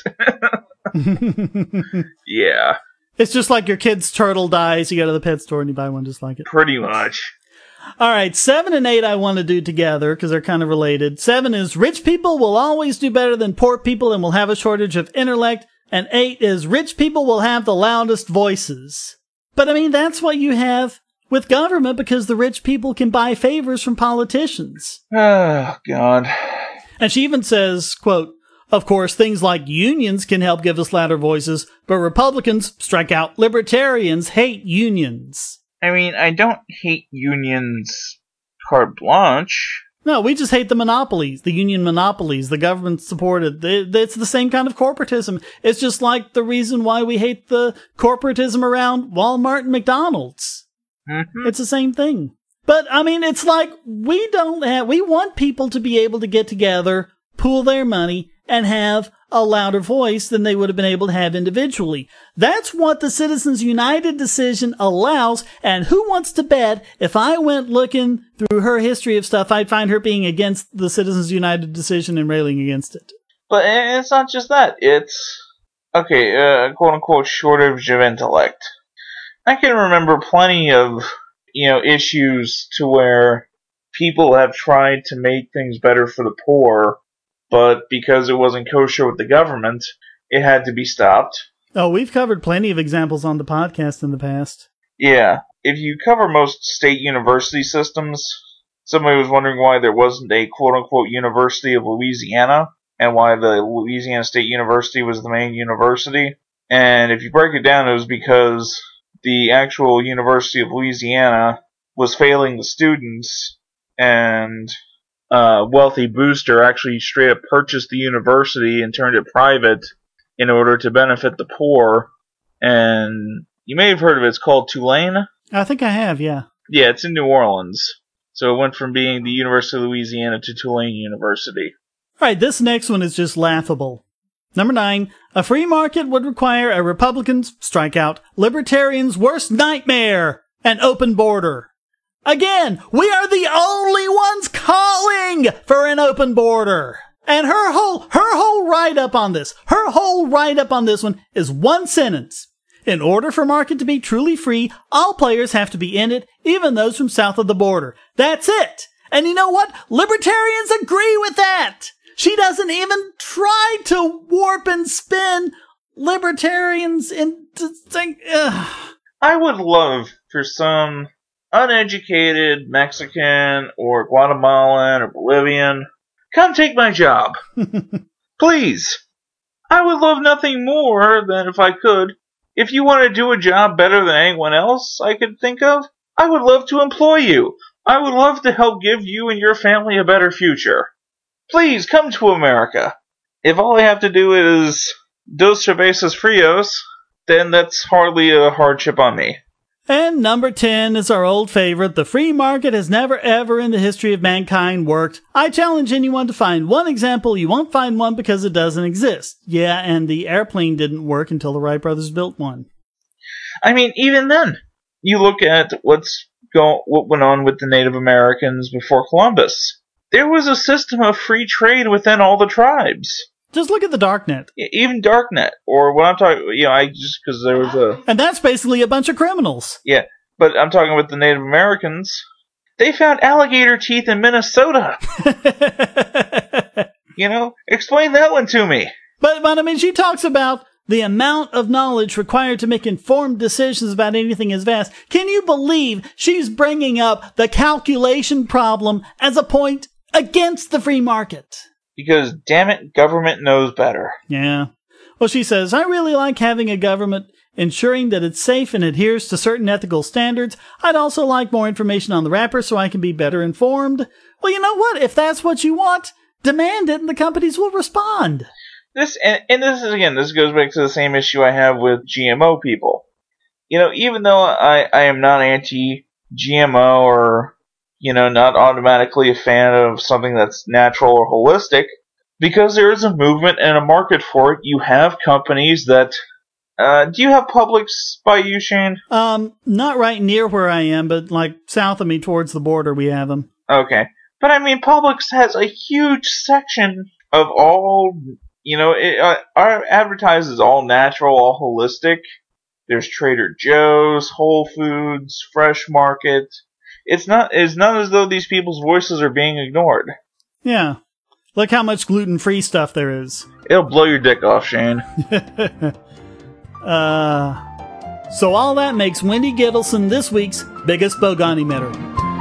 Yeah. It's just like your kid's turtle dies, you go to the pet store and you buy one just like it. Pretty much. All right, seven and eight I want to do together because they're kind of related. Seven is rich people will always do better than poor people and will have a shortage of intellect. And eight is rich people will have the loudest voices. But I mean, that's what you have with government because the rich people can buy favors from politicians. Oh, God. And she even says, quote, of course, things like unions can help give us louder voices, but Republicans strike out. Libertarians hate unions. I mean, I don't hate unions carte blanche. No, we just hate the monopolies, the union monopolies, the government supported. It's the same kind of corporatism. It's just like the reason why we hate the corporatism around Walmart and McDonald's. Mm-hmm. It's the same thing. But, I mean, it's like we don't have, we want people to be able to get together, pool their money, and have a louder voice than they would have been able to have individually. That's what the Citizens United decision allows, and who wants to bet if I went looking through her history of stuff, I'd find her being against the Citizens United decision and railing against it. But it's not just that. It's, okay, uh, quote-unquote shortage of intellect. I can remember plenty of, you know, issues to where people have tried to make things better for the poor, but because it wasn't kosher with the government, it had to be stopped. Oh, we've covered plenty of examples on the podcast in the past. Yeah. If you cover most state university systems, somebody was wondering why there wasn't a quote-unquote University of Louisiana, and why the Louisiana State University was the main university. And if you break it down, it was because the actual University of Louisiana was failing the students, and Uh, wealthy booster actually straight up purchased the university and turned it private in order to benefit the poor. And you may have heard of it. It's called Tulane. I think I have, yeah. Yeah, it's in New Orleans. So it went from being the University of Louisiana to Tulane University. All right, this next one is just laughable. Number nine, a free market would require a Republican's strikeout, libertarian's worst nightmare, an open border. Again, we are the only ones calling for an open border. And her whole, her whole write-up on this, her whole write-up on this one is one sentence. In order for market to be truly free, all players have to be in it, even those from south of the border. That's it. And you know what? Libertarians agree with that. She doesn't even try to warp and spin libertarians into think. Ugh. I would love for some uneducated Mexican or Guatemalan or Bolivian, come take my job. Please. I would love nothing more than if I could. If you want to do a job better than anyone else I could think of, I would love to employ you. I would love to help give you and your family a better future. Please come to America. If all I have to do is dos cervezas frios, then that's hardly a hardship on me. And number ten is our old favorite. The free market has never ever in the history of mankind worked. I challenge anyone to find one example. You won't find one because it doesn't exist. Yeah, and the airplane didn't work until the Wright brothers built one. I mean, even then, you look at what's go what went on with the Native Americans before Columbus. There was a system of free trade within all the tribes. Just look at the Darknet. Even Darknet, or what I'm talking, you know, I just, because there was a... And that's basically a bunch of criminals. Yeah, but I'm talking with the Native Americans. They found alligator teeth in Minnesota. You know, explain that one to me. But, but, I mean, she talks about the amount of knowledge required to make informed decisions about anything is vast. Can you believe she's bringing up the calculation problem as a point against the free market? Because, damn it, government knows better. Yeah. Well, she says, I really like having a government ensuring that it's safe and adheres to certain ethical standards. I'd also like more information on the wrapper so I can be better informed. Well, you know what? If that's what you want, demand it and the companies will respond. This and, and this is, again, this goes back to the same issue I have with G M O people. you know, even though I, I am not anti-G M O or, you know, not automatically a fan of something that's natural or holistic, because there is a movement and a market for it, you have companies that... Uh, do you have Publix by you, Shane? Um, not right near where I am, but like south of me towards the border we have them. Okay. But I mean, Publix has a huge section of all, you know, it uh, our advertises all natural, all holistic. There's Trader Joe's, Whole Foods, Fresh Market. It's not, it's not as though these people's voices are being ignored. Yeah. Look how much gluten-free stuff there is. It'll blow your dick off, Shane. uh, so all that makes Wendy Gittleson this week's biggest bogon emitter.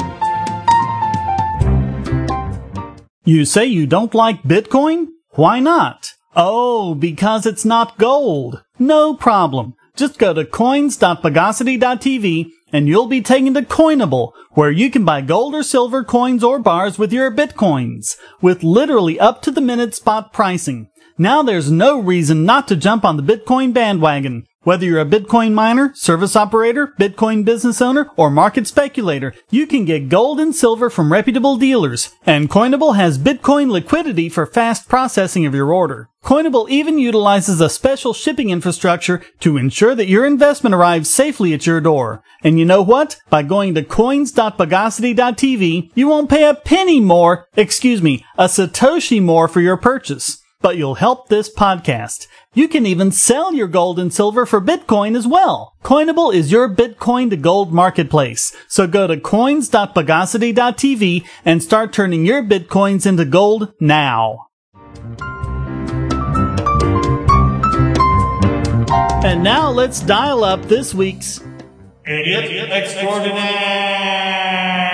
You say you don't like Bitcoin? Why not? Oh, because it's not gold. No problem. Just go to coins dot bogosity dot t v and you'll be taken to Coinable, where you can buy gold or silver coins or bars with your Bitcoins, with literally up-to-the-minute spot pricing. Now there's no reason not to jump on the Bitcoin bandwagon. Whether you're a Bitcoin miner, service operator, Bitcoin business owner, or market speculator, you can get gold and silver from reputable dealers. And Coinable has Bitcoin liquidity for fast processing of your order. Coinable even utilizes a special shipping infrastructure to ensure that your investment arrives safely at your door. And you know what? By going to coins dot bogosity dot t v, you won't pay a penny more, excuse me, a Satoshi more for your purchase. But you'll help this podcast. You can even sell your gold and silver for Bitcoin as well. Coinable is your Bitcoin to gold marketplace. So go to coins dot bogosity dot t v and start turning your Bitcoins into gold now. And now let's dial up this week's Idiot Extraordinaire.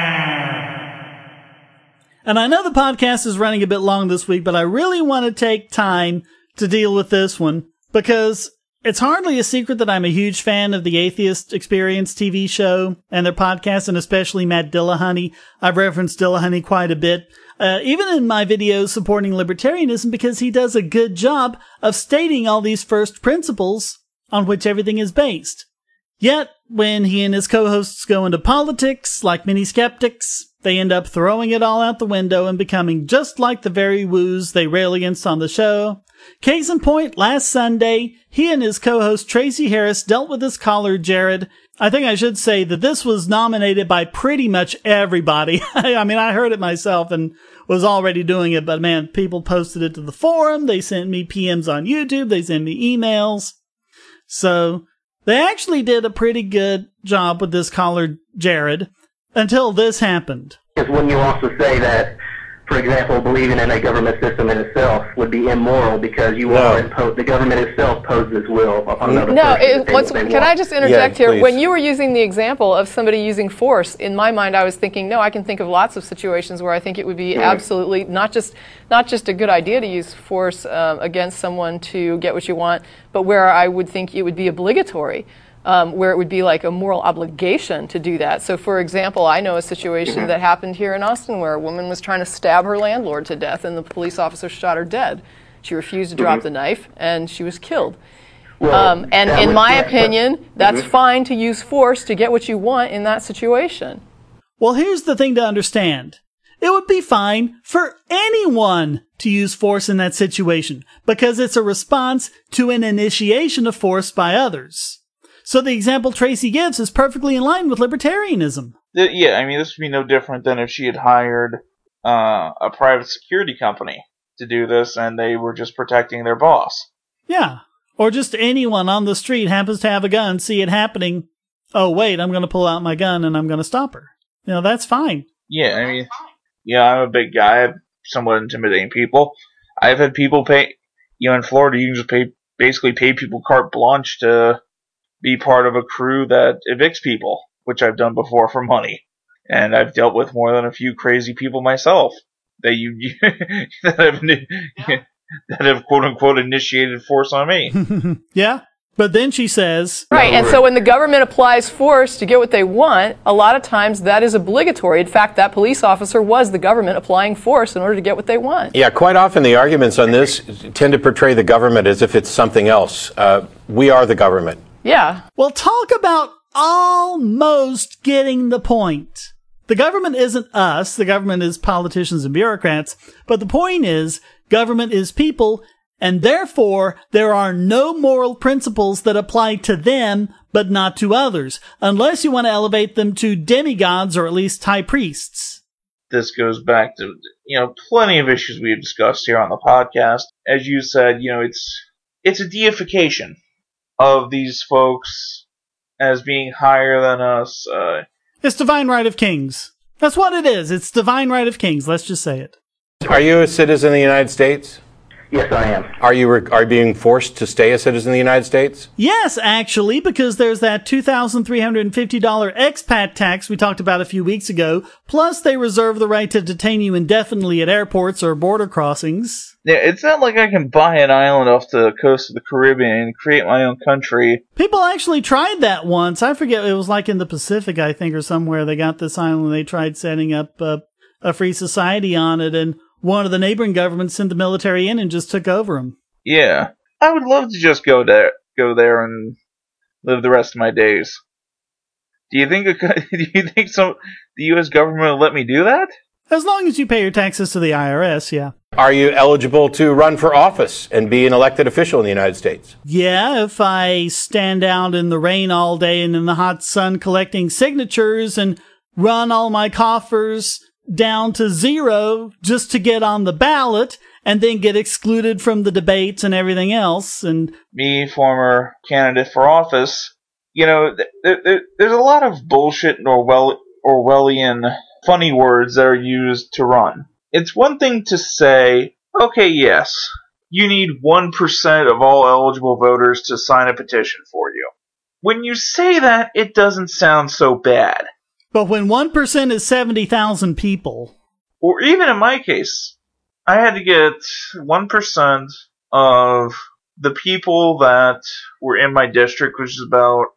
And I know the podcast is running a bit long this week, but I really want to take time to deal with this one because it's hardly a secret that I'm a huge fan of the Atheist Experience T V show and their podcast, and especially Matt Dillahunty. I've referenced Dillahunty quite a bit, uh, even in my videos supporting libertarianism, because he does a good job of stating all these first principles on which everything is based. Yet, when he and his co-hosts go into politics, like many skeptics, they end up throwing it all out the window and becoming just like the very woos they rail against on the show. Case in point, last Sunday, he and his co-host Tracy Harris dealt with his caller Jared. I think I should say that this was nominated by pretty much everybody. I mean, I heard it myself and was already doing it, but man, people posted it to the forum, they sent me P Ms on YouTube, they sent me emails. So, they actually did a pretty good job with this caller Jared. Until this happened. Because wouldn't you also say that, for example, believing in a government system in itself would be immoral because you no. are imposed, the government itself poses its will upon another no, person? No, what's, can want. I just interject yeah, here? Please. When you were using the example of somebody using force, in my mind I was thinking, no, I can think of lots of situations where I think it would be mm-hmm. absolutely not just not just a good idea to use force um, against someone to get what you want, but where I would think it would be obligatory. Um, where it would be like a moral obligation to do that. So, for example, I know a situation that happened here in Austin where a woman was trying to stab her landlord to death and the police officer shot her dead. She refused to drop the knife and she was killed. Well, um, and in my opinion, that's mm-hmm. fine to use force to get what you want in that situation. Well, here's the thing to understand. It would be fine for anyone to use force in that situation because it's a response to an initiation of force by others. So the example Tracy gives is perfectly in line with libertarianism. Yeah, I mean, this would be no different than if she had hired uh, a private security company to do this and they were just protecting their boss. Yeah, or just anyone on the street happens to have a gun, see it happening. Oh, wait, I'm going to pull out my gun and I'm going to stop her. You know, that's fine. Yeah, I mean, yeah, I'm a big guy. I'm somewhat intimidating people. I've had people pay, you know, in Florida, you can just pay, basically pay people carte blanche to be part of a crew that evicts people, which I've done before for money. And I've dealt with more than a few crazy people myself that you, you that, have, yeah. that have quote unquote initiated force on me. Yeah. But then she says... Right, and so when the government applies force to get what they want, a lot of times that is obligatory. In fact, that police officer was the government applying force in order to get what they want. Yeah, quite often the arguments on this tend to portray the government as if it's something else. Uh, we are the government. Yeah. Well, talk about almost getting the point. The government isn't us. The government is politicians and bureaucrats. But the point is, government is people, and therefore there are no moral principles that apply to them but not to others, unless you want to elevate them to demigods or at least high priests. This goes back to, you know, plenty of issues we've discussed here on the podcast. As you said, you know, it's it's a deification of these folks as being higher than us. Uh, it's divine right of kings. That's what it is. It's divine right of kings. Let's just say it. Are you a citizen of the United States? Yes, I am. Are you re- are you being forced to stay a citizen of the United States? Yes, actually, because there's that two thousand three hundred fifty dollars expat tax we talked about a few weeks ago, plus they reserve the right to detain you indefinitely at airports or border crossings. Yeah, it's not like I can buy an island off the coast of the Caribbean and create my own country. People actually tried that once. I forget, it was like in the Pacific, I think, or somewhere. They got this island and they tried setting up uh, a free society on it, and one of the neighboring governments sent the military in and just took over them. Yeah. I would love to just go there go there and live the rest of my days. Do you think do you think some the U S government will let me do that? As long as you pay your taxes to the I R S, yeah. Are you eligible to run for office and be an elected official in the United States? Yeah, if I stand out in the rain all day and in the hot sun collecting signatures and run all my coffers down to zero just to get on the ballot and then get excluded from the debates and everything else. And me, former candidate for office, you know, th- th- there's a lot of bullshit Orwell- Orwellian funny words that are used to run. It's one thing to say, okay, yes, you need one percent of all eligible voters to sign a petition for you. When you say that, it doesn't sound so bad. But when one percent is seventy thousand people. Or even in my case, I had to get one percent of the people that were in my district, which is about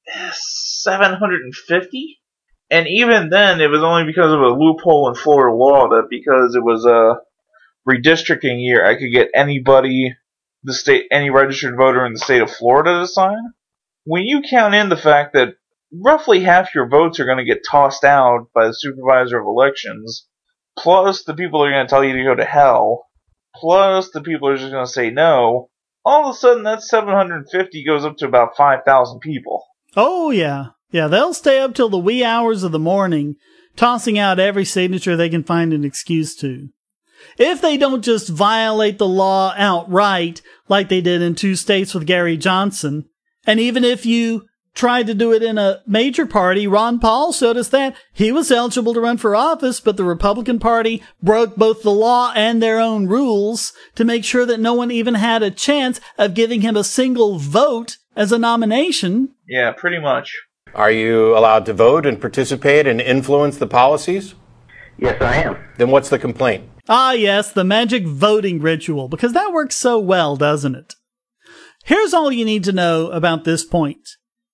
seven hundred fifty. And even then, it was only because of a loophole in Florida law that because it was a redistricting year, I could get anybody, the state, any registered voter in the state of Florida to sign. When you count in the fact that roughly half your votes are going to get tossed out by the supervisor of elections, plus the people are going to tell you to go to hell, plus the people are just going to say no, all of a sudden that seven hundred fifty goes up to about five thousand people. Oh, yeah. Yeah, they'll stay up till the wee hours of the morning, tossing out every signature they can find an excuse to. If they don't just violate the law outright, like they did in two states with Gary Johnson, and even if you tried to do it in a major party, Ron Paul showed us that he was eligible to run for office, but the Republican Party broke both the law and their own rules to make sure that no one even had a chance of giving him a single vote as a nomination. Yeah, pretty much. Are you allowed to vote and participate and influence the policies? Yes, I am. Then what's the complaint? Ah, yes, the magic voting ritual, because that works so well, doesn't it? Here's all you need to know about this point.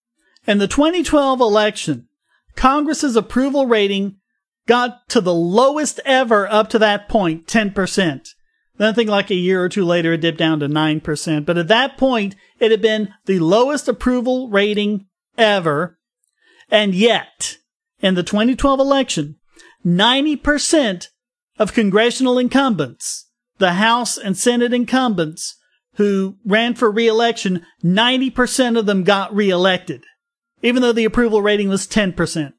In the twenty twelve election, Congress's approval rating got to the lowest ever up to that point, ten percent. Then I think like a year or two later, it dipped down to nine percent. But at that point, it had been the lowest approval rating ever. And yet, in the twenty twelve election, ninety percent of congressional incumbents, the House and Senate incumbents who ran for re-election, ninety percent of them got re-elected, even though the approval rating was ten percent.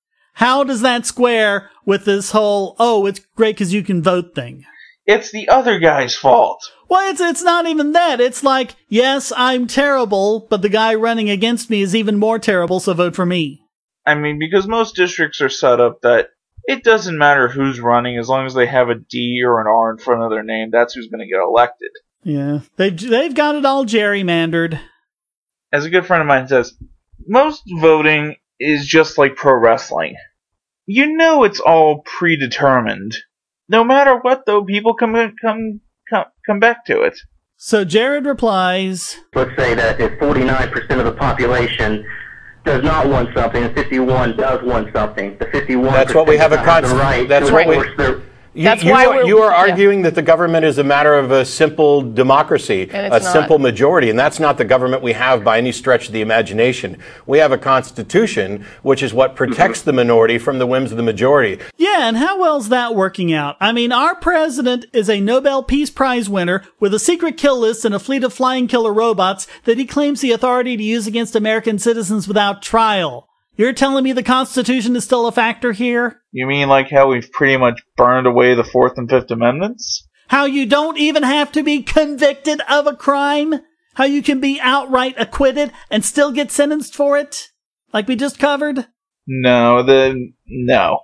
How does that square with this whole, oh, it's great because you can vote thing? It's the other guy's fault. Well, it's, it's not even that. It's like, yes, I'm terrible, but the guy running against me is even more terrible, so vote for me. I mean, because most districts are set up that it doesn't matter who's running, as long as they have a D or an R in front of their name, that's who's going to get elected. Yeah, they've, they've got it all gerrymandered. As a good friend of mine says, most voting is just like pro wrestling. You know it's all predetermined. No matter what, though, people come come come come back to it. So Jared replies, let's say that if forty-nine percent of the population does not want something, and fifty-one does want something, the fifty-one That's what we have a concept. Right that's what we. Their, That's you, why you, we're, you are arguing yeah. that the government is a matter of a simple democracy, And a it's not. simple majority, and that's not the government we have by any stretch of the imagination. We have a constitution, which is what protects the minority from the whims of the majority. Yeah, and how well's that working out? I mean, our president is a Nobel Peace Prize winner with a secret kill list and a fleet of flying killer robots that he claims the authority to use against American citizens without trial. You're telling me the Constitution is still a factor here? You mean like how we've pretty much burned away the Fourth and Fifth Amendments? How you don't even have to be convicted of a crime? How you can be outright acquitted and still get sentenced for it? Like we just covered? No, then no.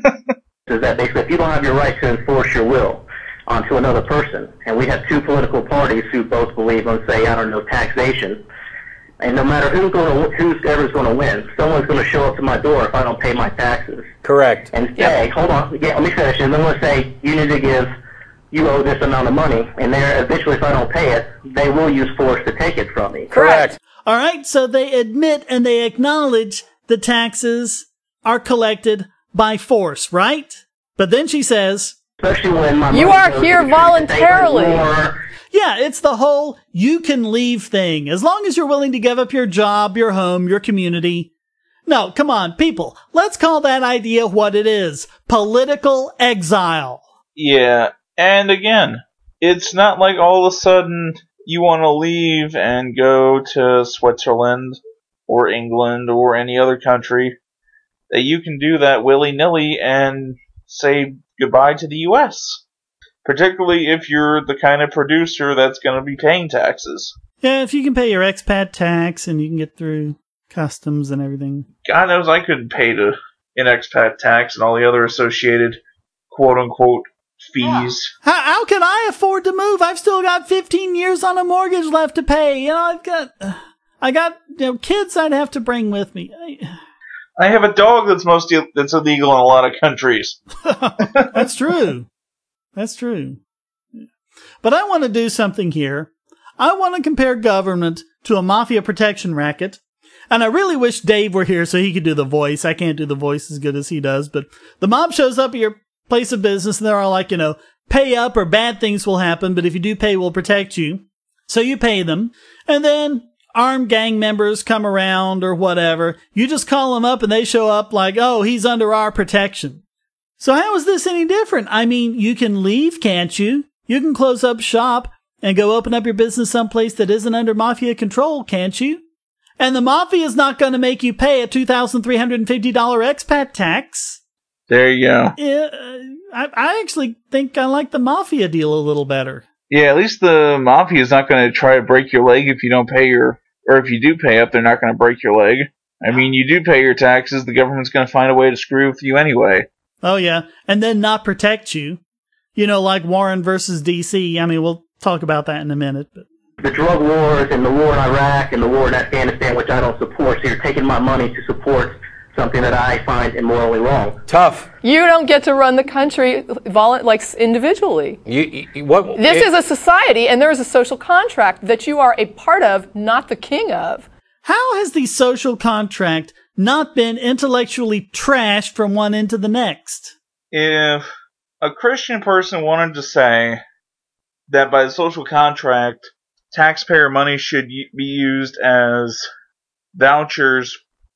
Is that basically if you don't have your right to enforce your will onto another person, and we have two political parties who both believe on, say, I don't know, taxation, and no matter who's going to, who's ever's going to win, someone's going to show up to my door if I don't pay my taxes. Correct. And say, yep. hold on, yeah, let me finish. And then let's say you need to give, you owe this amount of money, and they're eventually, if I don't pay it, they will use force to take it from me. Correct. All right, so they admit and they acknowledge the taxes are collected by force, right? But then she says, especially when my you are here voluntarily. Yeah, it's the whole you can leave thing. As long as you're willing to give up your job, your home, your community. No, come on, people. Let's call that idea what it is. Political exile. Yeah, and again, it's not like all of a sudden you want to leave and go to Switzerland or England or any other country. That you can do that willy-nilly and say goodbye to the U S Particularly if you're the kind of producer that's going to be paying taxes. Yeah, if you can pay your expat tax and you can get through customs and everything. God knows I couldn't pay to an expat tax and all the other associated quote-unquote fees. How, how can I afford to move? I've still got fifteen years on a mortgage left to pay. You know, I've got, uh, I got, you know, kids I'd have to bring with me. I, I have a dog that's most that's illegal in a lot of countries. That's true. That's true. But I want to do something here. I want to compare government to a mafia protection racket. And I really wish Dave were here so he could do the voice. I can't do the voice as good as he does. But the mob shows up at your place of business and they're all like, you know, pay up or bad things will happen. But if you do pay, we'll protect you. So you pay them. And then armed gang members come around or whatever. You just call them up and they show up like, oh, he's under our protection. So how is this any different? I mean, you can leave, can't you? You can close up shop and go open up your business someplace that isn't under mafia control, can't you? And the mafia is not going to make you pay a two thousand three hundred fifty dollars expat tax. There you go. Yeah, I, I actually think I like the mafia deal a little better. Yeah, at least the mafia is not going to try to break your leg if you don't pay your, or if you do pay up, they're not going to break your leg. I mean, you do pay your taxes, the government's going to find a way to screw with you anyway. Oh, yeah. And then not protect you. You know, like Warren versus D C. I mean, we'll talk about that in a minute. But the drug wars and the war in Iraq and the war in Afghanistan, which I don't support, so you're taking my money to support something that I find immorally wrong. Tough. You don't get to run the country volu- like individually. You, you, what, this it, is a society, and there is a social contract that you are a part of, not the king of. How has the social contract not been intellectually trashed from one end to the next? If a Christian person wanted to say that by the social contract, taxpayer money should be used as vouchers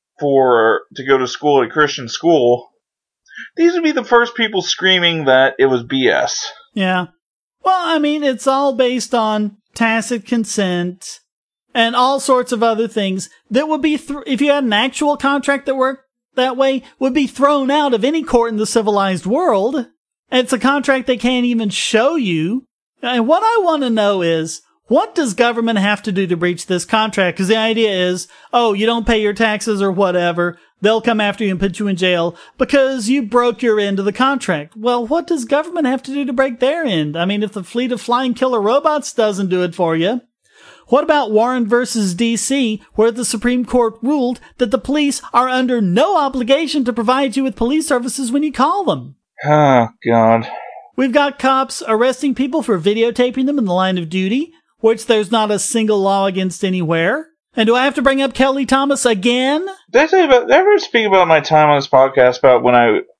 for to go to school at a Christian school, these would be the first people screaming that it was B S. Yeah. Well, I mean, it's all based on tacit consent and all sorts of other things that would be, th- if you had an actual contract that worked that way, would be thrown out of any court in the civilized world. It's a contract they can't even show you. And what I want to know is, what does government have to do to breach this contract? Because the idea is, oh, you don't pay your taxes or whatever, they'll come after you and put you in jail because you broke your end of the contract. Well, what does government have to do to break their end? I mean, if the fleet of flying killer robots doesn't do it for you, what about Warren versus D C, where the Supreme Court ruled that the police are under no obligation to provide you with police services when you call them? Oh, God. We've got cops arresting people for videotaping them in the line of duty, which there's not a single law against anywhere. And do I have to bring up Kelly Thomas again? Did I, tell you about, did I ever speak about my time on this podcast about when I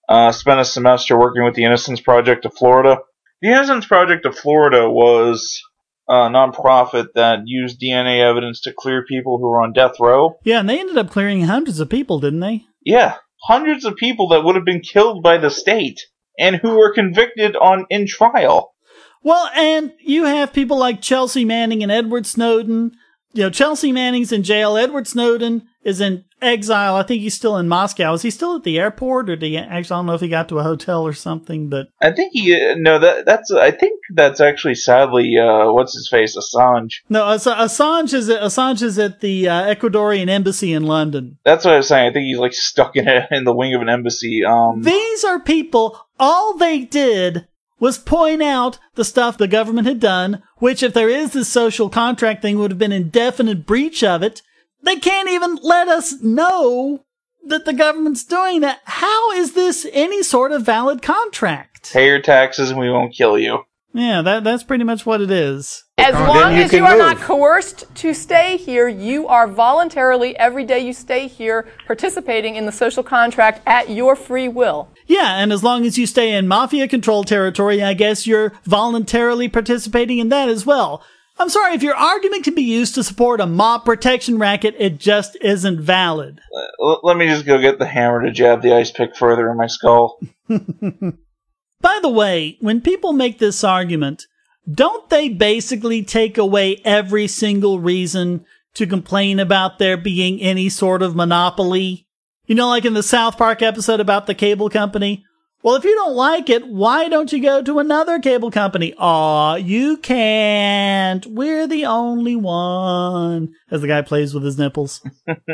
Uh, spent a semester working with the Innocence Project of Florida. The Innocence Project of Florida was a nonprofit that used D N A evidence to clear people who were on death row. Yeah, and they ended up clearing hundreds of people, didn't they? Yeah, hundreds of people that would have been killed by the state and who were convicted on in trial. Well, and you have people like Chelsea Manning and Edward Snowden. You know, Chelsea Manning's in jail. Edward Snowden is in exile. I think he's still in Moscow. Is he still at the airport, or do you actually? I don't know if he got to a hotel or something. But I think he no that that's I think that's actually sadly uh, what's his face Assange. No, Ass- Assange is at, Assange is at the uh, Ecuadorian embassy in London. That's what I was saying. I think he's like stuck in a, in the wing of an embassy. Um, These are people. All they did was point out the stuff the government had done, which if there is this social contract thing would have been in definite breach of it. They can't even let us know that the government's doing that. How is this any sort of valid contract? Pay your taxes and we won't kill you. Yeah, that that's pretty much what it is. As long you as you can are move. not coerced to stay here, you are voluntarily, every day you stay here, participating in the social contract at your free will. Yeah, and as long as you stay in mafia-controlled territory, I guess you're voluntarily participating in that as well. I'm sorry, if your argument can be used to support a mob protection racket, it just isn't valid. Uh, let me just go get the hammer to jab the ice pick further in my skull. By the way, when people make this argument, don't they basically take away every single reason to complain about there being any sort of monopoly? You know, like in the South Park episode about the cable company? Well, if you don't like it, why don't you go to another cable company? Aw, you can't. We're the only one. As the guy plays with his nipples.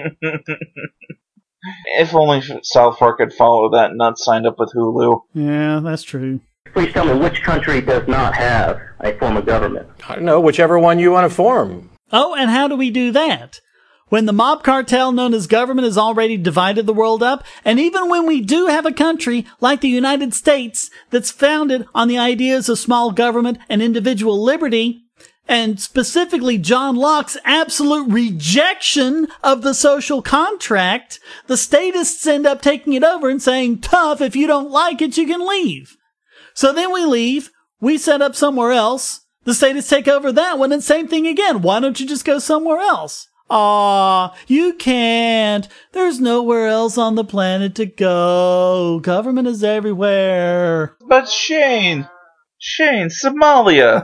If only South Park had followed that and not signed up with Hulu. Yeah, that's true. Please tell me which country does not have a form of government. I don't know, whichever one you want to form. Oh, and how do we do that? When the mob cartel known as government has already divided the world up, and even when we do have a country like the United States that's founded on the ideas of small government and individual liberty, and specifically John Locke's absolute rejection of the social contract, the statists end up taking it over and saying, tough, if you don't like it, you can leave. So then we leave, we set up somewhere else, the statists take over that one, and same thing again. Why don't you just go somewhere else? Aw, you can't. There's nowhere else on the planet to go. Government is everywhere. But Shane, Shane, Somalia.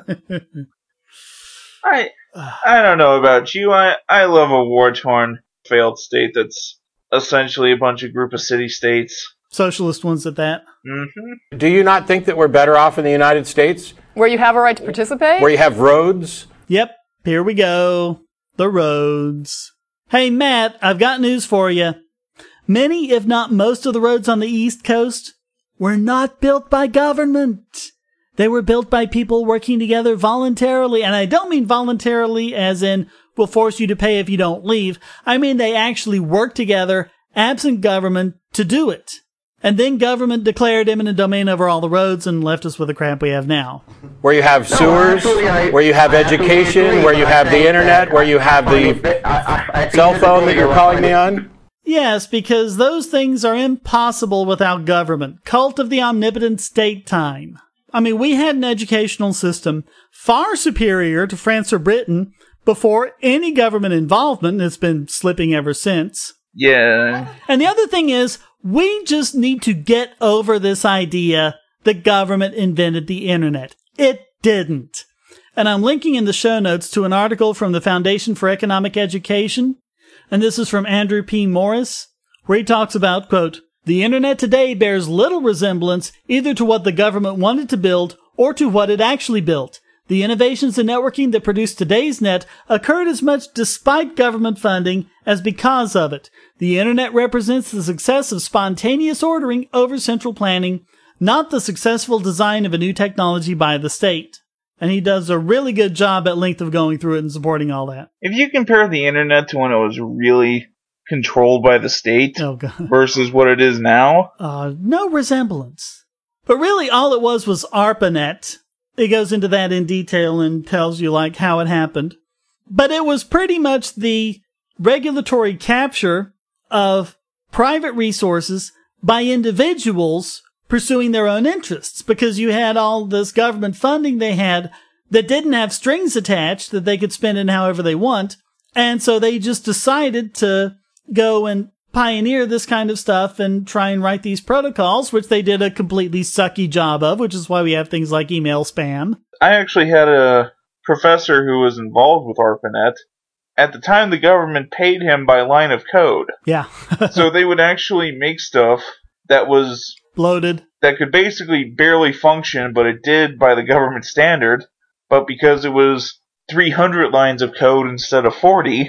I I don't know about you. I, I love a war-torn, failed state that's essentially a bunch of group of city-states. Socialist ones at that. Mm-hmm. Do you not think that we're better off in the United States? Where you have a right to participate? Where you have roads? Yep, here we go. The roads. Hey, Matt, I've got news for you. Many, if not most of the roads on the East Coast were not built by government. They were built by people working together voluntarily. And I don't mean voluntarily as in, we'll force you to pay if you don't leave. I mean they actually worked together, absent government, to do it. And then government declared eminent domain over all the roads and left us with the crap we have now. Where you have No, sewers, actually, I- where you have I absolutely education, agree, where you but I have the think internet, that where you have I- the I- I- I think cell there's a phone that danger you're of calling me finding- on? Yes, because those things are impossible without government. Cult of the omnipotent state time. I mean, we had an educational system far superior to France or Britain before any government involvement, and it's been slipping ever since. Yeah. And the other thing is, we just need to get over this idea that government invented the internet. It didn't. And I'm linking in the show notes to an article from the Foundation for Economic Education. And this is from Andrew P. Morris, where he talks about, quote, the internet today bears little resemblance either to what the government wanted to build or to what it actually built. The innovations in networking that produced today's net occurred as much despite government funding as because of it. The internet represents the success of spontaneous ordering over central planning, not the successful design of a new technology by the state. And he does a really good job at length of going through it and supporting all that. If you compare the internet to when it was really controlled by the state Oh, God. versus what it is now, Uh, no resemblance. But really all it was was ARPANET. It goes into that in detail and tells you like how it happened. But it was pretty much the regulatory capture of private resources by individuals pursuing their own interests, because you had all this government funding they had that didn't have strings attached that they could spend in however they want. And so they just decided to go and pioneer this kind of stuff and try and write these protocols, which they did a completely sucky job of, which is why we have things like email spam. I actually had a professor who was involved with ARPANET. At the time, the government paid him by line of code. Yeah. So they would actually make stuff that was bloated, that could basically barely function, but it did by the government standard. But because it was three hundred lines of code instead of forty.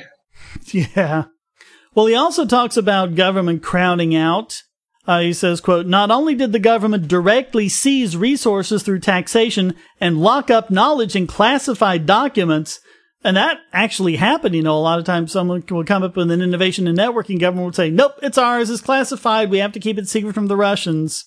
Yeah. Well, he also talks about government crowding out. Uh, he says, quote, not only did the government directly seize resources through taxation and lock up knowledge in classified documents, and that actually happened. You know, a lot of times someone will come up with an innovation in networking, government would say, nope, it's ours, it's classified, we have to keep it secret from the Russians.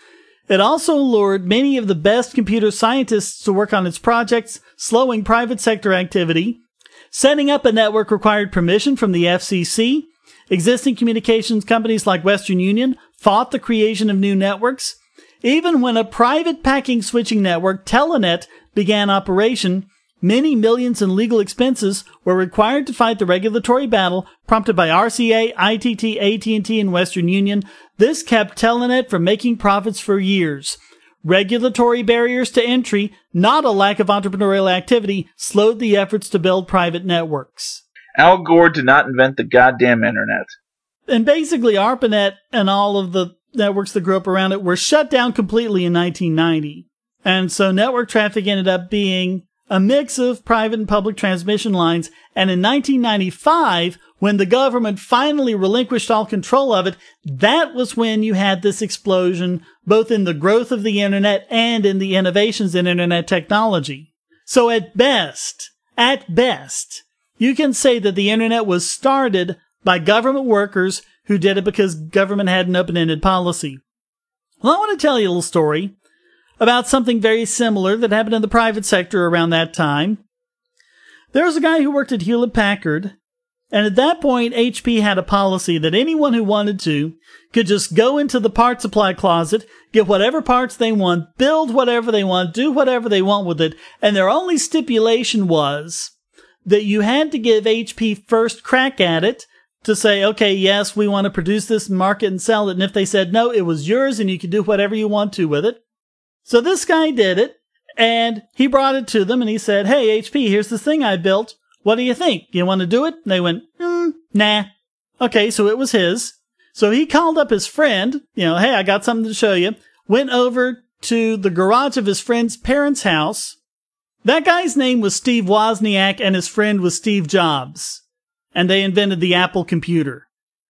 It also lured many of the best computer scientists to work on its projects, slowing private sector activity. Setting up a network required permission from the F C C. Existing communications companies like Western Union fought the creation of new networks. Even when a private packing switching network, Telenet, began operation, many millions in legal expenses were required to fight the regulatory battle prompted by R C A, I T T, A T and T, and Western Union. This kept Telenet from making profits for years. Regulatory barriers to entry, not a lack of entrepreneurial activity, slowed the efforts to build private networks. Al Gore did not invent the goddamn internet. And basically, ARPANET and all of the networks that grew up around it were shut down completely in nineteen ninety. And so network traffic ended up being a mix of private and public transmission lines. And in nineteen ninety-five, when the government finally relinquished all control of it, that was when you had this explosion, both in the growth of the internet and in the innovations in internet technology. So at best, at best, you can say that the internet was started by government workers who did it because government had an open-ended policy. Well, I want to tell you a little story about something very similar that happened in the private sector around that time. There was a guy who worked at Hewlett-Packard, and at that point, H P had a policy that anyone who wanted to could just go into the part supply closet, get whatever parts they want, build whatever they want, do whatever they want with it, and their only stipulation was that you had to give H P first crack at it to say, okay, yes, we want to produce this, market, and sell it. And if they said no, it was yours and you could do whatever you want to with it. So this guy did it, and he brought it to them, and he said, hey, H P, here's this thing I built. What do you think? You want to do it? And they went, mm, nah. Okay, so it was his. So he called up his friend, you know, hey, I got something to show you. Went over to the garage of his friend's parents' house. That guy's name was Steve Wozniak, and his friend was Steve Jobs. And they invented the Apple computer.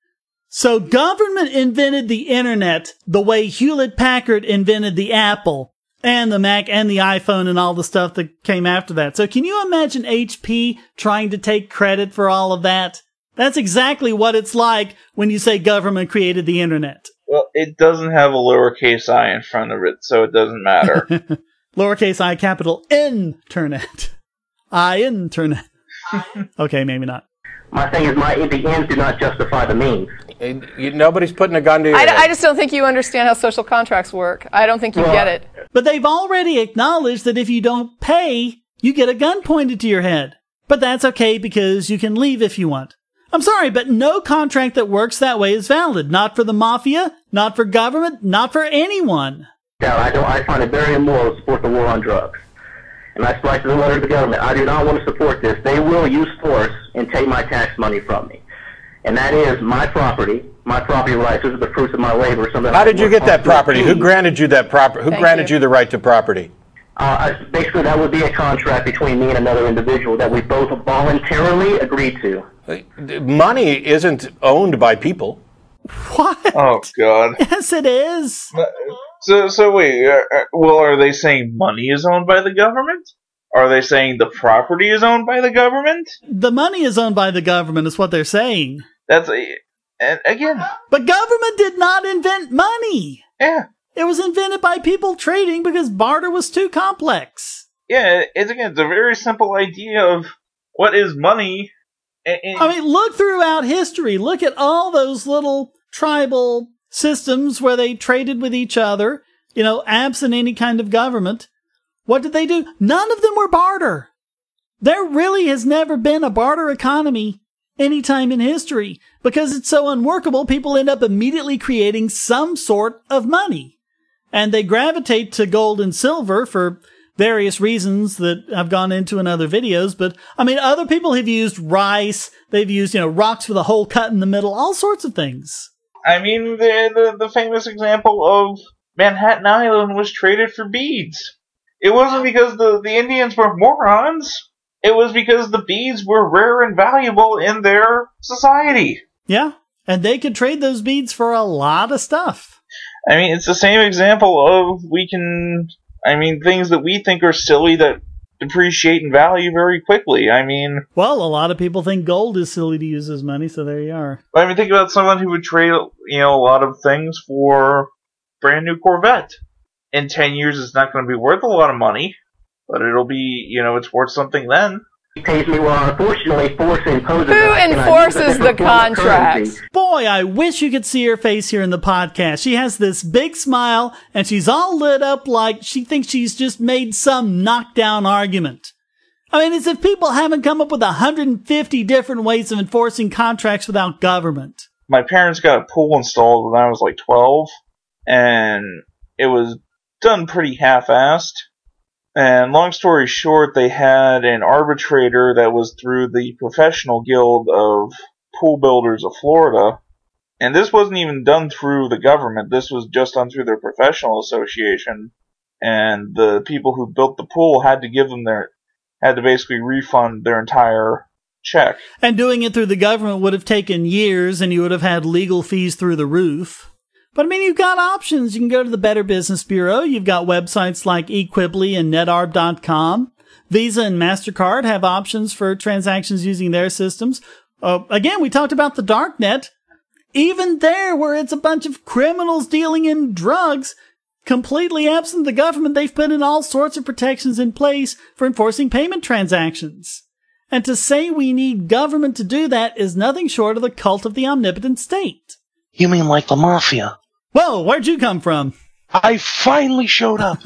So government invented the internet the way Hewlett-Packard invented the Apple and the Mac and the iPhone and all the stuff that came after that. So can you imagine H P trying to take credit for all of that? That's exactly what it's like when you say government created the internet. Well, it doesn't have a lowercase I in front of it, so it doesn't matter. Lowercase I, capital Internet. I Internet. Okay, maybe not. My thing is, my the ends do not justify the means. It, you, nobody's putting a gun to your I, head. I just don't think you understand how social contracts work. I don't think you Well, get it. But they've already acknowledged that if you don't pay, you get a gun pointed to your head. But that's okay because you can leave if you want. I'm sorry, but no contract that works that way is valid. Not for the mafia, not for government, not for anyone. Now, I don't. I find it very immoral to support the war on drugs. And I splice the letter to the government. I do not want to support this. They will use force and take my tax money from me. And that is my property, my property rights. Those are the fruits of my labor. Something How did you get that property? Who granted you that property? Who Thank granted you. you the right to property? Uh, I- basically, that would be a contract between me and another individual that we both voluntarily agreed to. Money isn't owned by people. What? Oh, God. Yes, it is. So, so wait, uh, uh, well, are they saying money is owned by the government? Are they saying the property is owned by the government? The money is owned by the government, is what they're saying. That's a, and again, But government did not invent money. yeah, It was invented by people trading because barter was too complex. yeah. It's again, it's a very simple idea of what is money. And, and I mean, look throughout history. Look at all those little tribal systems where they traded with each other, you know, absent any kind of government, what did they do? None of them were barter. There really has never been a barter economy any time in history. Because it's so unworkable, people end up immediately creating some sort of money. And they gravitate to gold and silver for various reasons that I've gone into in other videos. But, I mean, other people have used rice. They've used, you know, rocks with a hole cut in the middle, all sorts of things. I mean, the, the, the famous example of Manhattan Island was traded for beads. It wasn't because the, the Indians were morons. It was because the beads were rare and valuable in their society. Yeah, and they could trade those beads for a lot of stuff. I mean, it's the same example of we can, I mean, things that we think are silly that depreciate in value very quickly. I mean... Well, a lot of people think gold is silly to use as money, so there you are. I mean, think about someone who would trade, you know, a lot of things for a brand new Corvette. In ten years, it's not going to be worth a lot of money, but it'll be, you know, it's worth something then. Pays me well. Unfortunately, force imposes. Who enforces the contracts? Boy, I wish you could see her face here in the podcast. She has this big smile, and she's all lit up like she thinks she's just made some knockdown argument. I mean, as if people haven't come up with one hundred fifty different ways of enforcing contracts without government. My parents got a pool installed when I was like twelve, and it was done pretty half-assed. And long story short, they had an arbitrator that was through the Professional Guild of Pool Builders of Florida. And this wasn't even done through the government. This was just done through their professional association. And the people who built the pool had to give them their, had to basically refund their entire check. And doing it through the government would have taken years, and you would have had legal fees through the roof. But, I mean, you've got options. You can go to the Better Business Bureau. You've got websites like Equibly and Netarb dot com. Visa and MasterCard have options for transactions using their systems. Uh, again, we talked about the darknet. Even there, where it's a bunch of criminals dealing in drugs, completely absent the government, they've put in all sorts of protections in place for enforcing payment transactions. And to say we need government to do that is nothing short of the cult of the omnipotent state. You mean like the mafia? Whoa, where'd you come from? I finally showed up.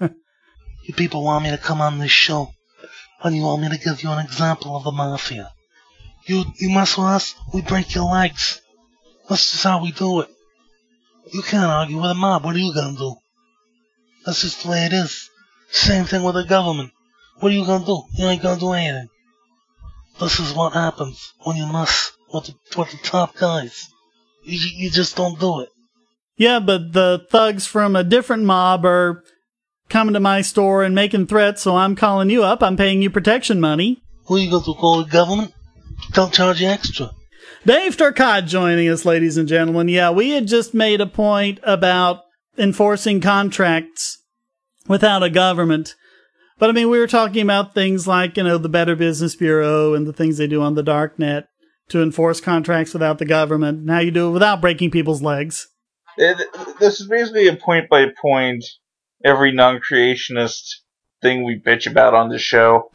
You people want me to come on this show, and you want me to give you an example of the mafia. You you mess with us, we break your legs. That's just how we do it. You can't argue with a mob. What are you gonna do? That's just the way it is. Same thing with the government. What are you gonna do? You ain't gonna do anything. This is what happens when you mess with the, with the top guys. You, you just don't do it. Yeah, but the thugs from a different mob are coming to my store and making threats, so I'm calling you up. I'm paying you protection money. Who are you going to call the government? They'll charge you extra. Dave Turcotte joining us, ladies and gentlemen. Yeah, we had just made a point about enforcing contracts without a government. But, I mean, we were talking about things like, you know, the Better Business Bureau and the things they do on the darknet to enforce contracts without the government, and how you do it without breaking people's legs. It, this is basically a point-by-point, every non-creationist thing we bitch about on this show.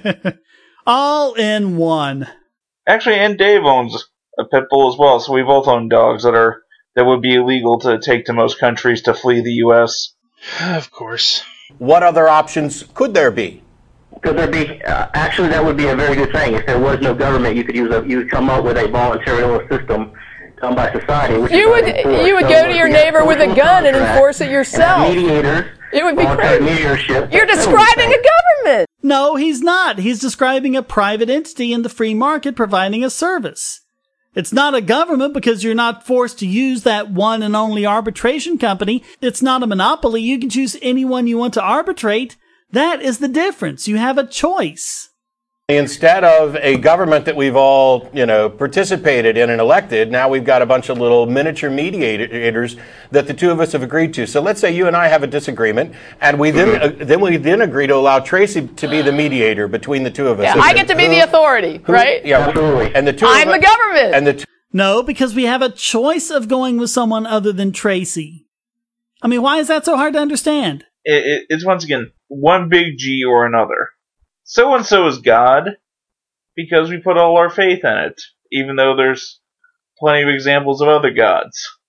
All in one. Actually, and Dave owns a pit bull as well, so we both own dogs that are that would be illegal to take to most countries to flee the U S Of course. What other options could there be? Could there be? Uh, actually, that would be a very good thing. If there was no government, you could use a, you could come up with a voluntary system done by society. Which you would you would so go to your neighbor with a gun and enforce it yourself. Mediators. It would be crazy. You're describing a government. No, he's not. He's describing a private entity in the free market providing a service. It's not a government because you're not forced to use that one and only arbitration company. It's not a monopoly. You can choose anyone you want to arbitrate. That is the difference. You have a choice. Instead of a government that we've all, you know, participated in and elected, now we've got a bunch of little miniature mediators that the two of us have agreed to. So let's say you and I have a disagreement, and we then uh, then we then agree to allow Tracy to be the mediator between the two of us. Yeah, so I get to be who, the authority, who, right? Yeah, we, and the two. I'm of the government. And the two, no, because we have a choice of going with someone other than Tracy. I mean, why is that so hard to understand? It, it, it's once again one big G or another. So and so is God. Because we put all our faith in it, even though there's plenty of examples of other gods.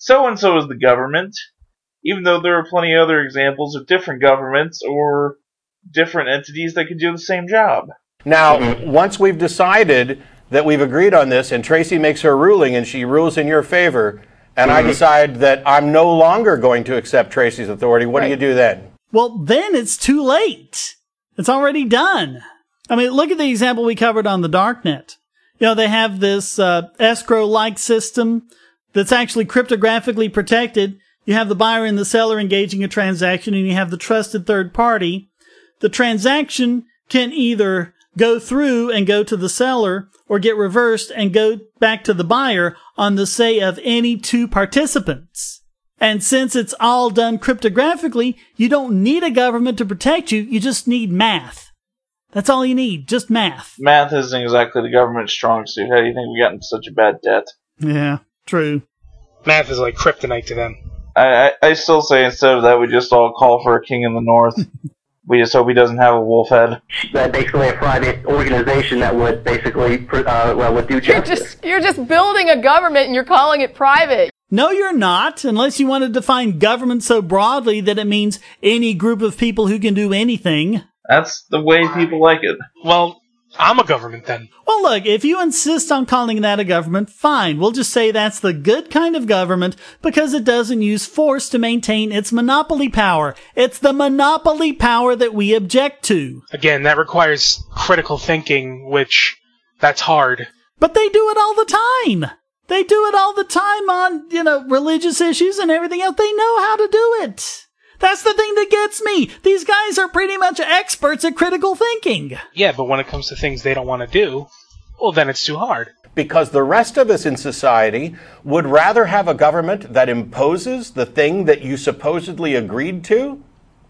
so-and-so is the government, even though there are plenty of other examples of different governments or different entities that could do the same job. Now, mm-hmm. once we've decided that we've agreed on this, and Tracy makes her ruling, and she rules in your favor, and mm-hmm. I decide that I'm no longer going to accept Tracy's authority, what right. do you do then? Well, then it's too late. It's already done. I mean, look at the example we covered on the Darknet. You know, they have this uh, escrow-like system that's actually cryptographically protected. You have the buyer and the seller engaging a transaction, and you have the trusted third party. The transaction can either go through and go to the seller or get reversed and go back to the buyer on the say of any two participants. And since it's all done cryptographically, you don't need a government to protect you. You just need math. That's all you need, just math. Math isn't exactly the government's strong suit. How do you think we got into such a bad debt? Yeah, true. Math is like kryptonite to them. I, I, I still say instead of that, we just all call for a king in the north. We just hope he doesn't have a wolf head. Basically a private organization that would basically uh, well, would do justice. You're just, you're just building a government and you're calling it private. No, you're not, unless you want to define government so broadly that it means any group of people who can do anything. That's the way people like it. Well, I'm a government then. Well, look, if you insist on calling that a government, fine. We'll just say that's the good kind of government because it doesn't use force to maintain its monopoly power. It's the monopoly power that we object to. Again, that requires critical thinking, which, that's hard. But they do it all the time. They do it all the time on, you know, religious issues and everything else. They know how to do it. That's the thing that gets me. These guys are pretty much experts at critical thinking. Yeah, but when it comes to things they don't want to do, well, then it's too hard. Because the rest of us in society would rather have a government that imposes the thing that you supposedly agreed to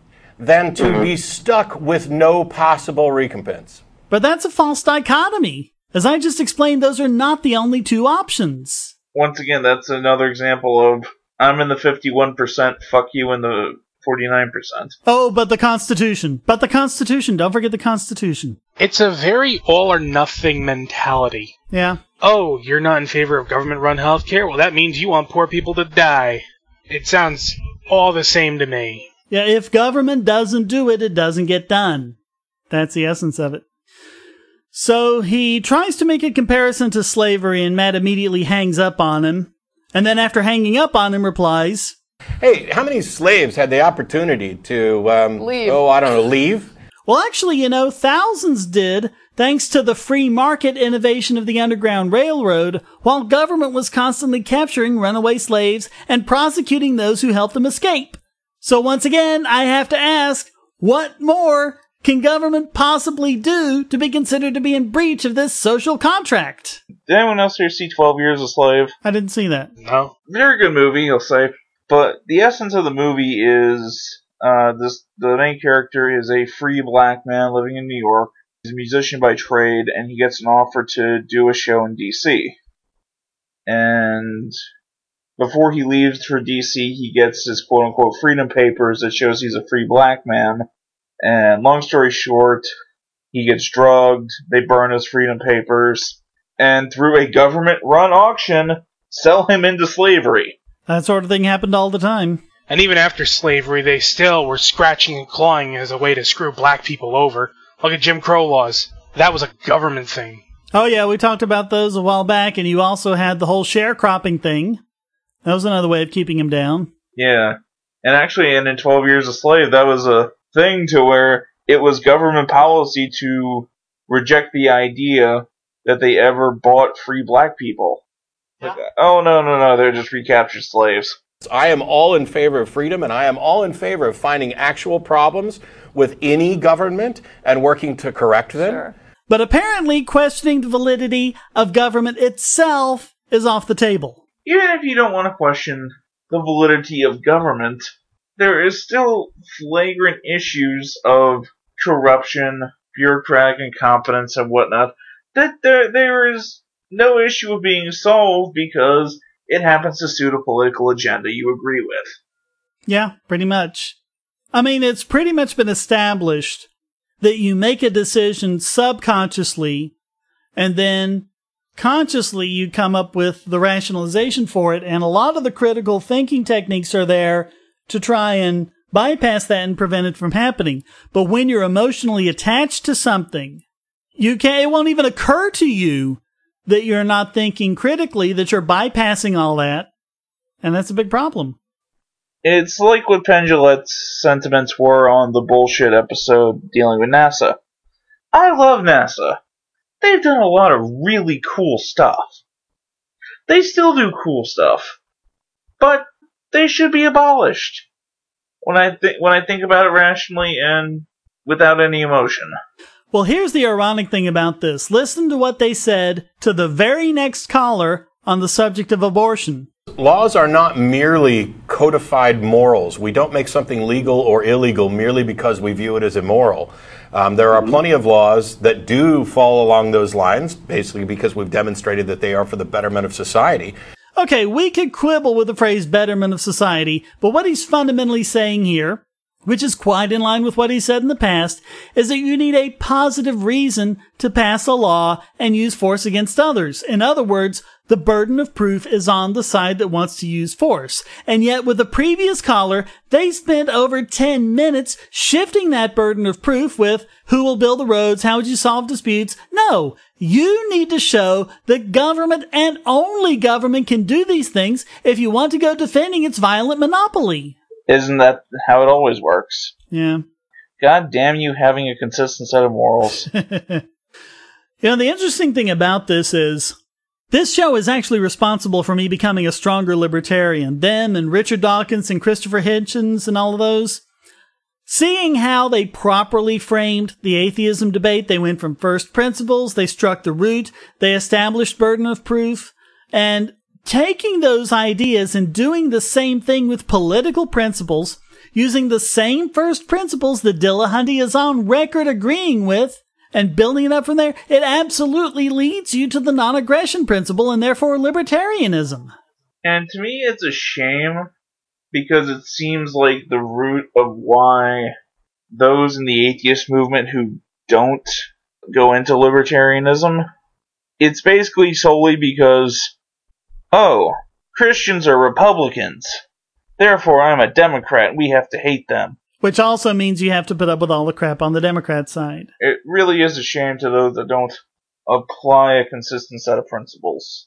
than to mm-hmm. be stuck with no possible recompense. But that's a false dichotomy. As I just explained, those are not the only two options. Once again, that's another example of I'm in the fifty-one percent, fuck you in the forty-nine percent. Oh, but the Constitution. But the Constitution. Don't forget the Constitution. It's a very all-or-nothing mentality. Yeah. Oh, you're not in favor of government-run healthcare? Well, that means you want poor people to die. It sounds all the same to me. Yeah, if government doesn't do it, it doesn't get done. That's the essence of it. So he tries to make a comparison to slavery, and Matt immediately hangs up on him. And then after hanging up on him, replies, hey, how many slaves had the opportunity to, um, leave. oh, I don't know, leave? Well, actually, you know, thousands did, thanks to the free market innovation of the Underground Railroad, while government was constantly capturing runaway slaves and prosecuting those who helped them escape. So once again, I have to ask, what more can government possibly do to be considered to be in breach of this social contract? Did anyone else here see twelve Years a Slave? I didn't see that. No. Very good movie, I'll say. But the essence of the movie is uh, this: the main character is a free black man living in New York. He's a musician by trade, and he gets an offer to do a show in D C. And before he leaves for D C, he gets his quote-unquote freedom papers that shows he's a free black man. And long story short, he gets drugged, they burn his freedom papers, and through a government-run auction, sell him into slavery. That sort of thing happened all the time. And even after slavery, they still were scratching and clawing as a way to screw black people over. Look at Jim Crow laws. That was a government thing. Oh yeah, we talked about those a while back, and you also had the whole sharecropping thing. That was another way of keeping him down. Yeah. And actually, and in twelve Years a Slave, that was a thing to where it was government policy to reject the idea that they ever bought free black people. Like, oh, no, no, no, they're just recaptured slaves. I am all in favor of freedom, and I am all in favor of finding actual problems with any government and working to correct them. Sure. But apparently questioning the validity of government itself is off the table. Even if you don't want to question the validity of government, there is still flagrant issues of corruption, bureaucratic incompetence, and whatnot that there there is no issue of being solved because it happens to suit a political agenda you agree with. Yeah, pretty much. I mean, it's pretty much been established that you make a decision subconsciously, and then consciously you come up with the rationalization for it, and a lot of the critical thinking techniques are there to try and bypass that and prevent it from happening. But when you're emotionally attached to something, you can't, it won't even occur to you that you're not thinking critically, that you're bypassing all that, and that's a big problem. It's like what Penn Jillette's sentiments were on the bullshit episode dealing with NASA. I love NASA. They've done a lot of really cool stuff. They still do cool stuff. But they should be abolished. When I think when I think about it rationally and without any emotion. Well, here's the ironic thing about this. Listen to what they said to the very next caller on the subject of abortion. Laws are not merely codified morals. We don't make something legal or illegal merely because we view it as immoral. Um, there are plenty of laws that do fall along those lines, basically because we've demonstrated that they are for the betterment of society. Okay, we could quibble with the phrase betterment of society, but what he's fundamentally saying here, which is quite in line with what he said in the past, is that you need a positive reason to pass a law and use force against others. In other words, the burden of proof is on the side that wants to use force. And yet with the previous caller, they spent over ten minutes shifting that burden of proof with who will build the roads, how would you solve disputes? No, you need to show that government and only government can do these things if you want to go defending its violent monopoly. Isn't that how it always works? Yeah. God damn you having a consistent set of morals. You know, the interesting thing about this is, this show is actually responsible for me becoming a stronger libertarian. Them and Richard Dawkins and Christopher Hitchens and all of those. Seeing how they properly framed the atheism debate, they went from first principles, they struck the root, they established burden of proof, and taking those ideas and doing the same thing with political principles, using the same first principles that Dillahunty is on record agreeing with, and building it up from there, it absolutely leads you to the non-aggression principle and therefore libertarianism. And to me, it's a shame because it seems like the root of why those in the atheist movement who don't go into libertarianism, it's basically solely because, oh, Christians are Republicans, therefore I'm a Democrat, we have to hate them. Which also means you have to put up with all the crap on the Democrat side. It really is a shame to those that don't apply a consistent set of principles.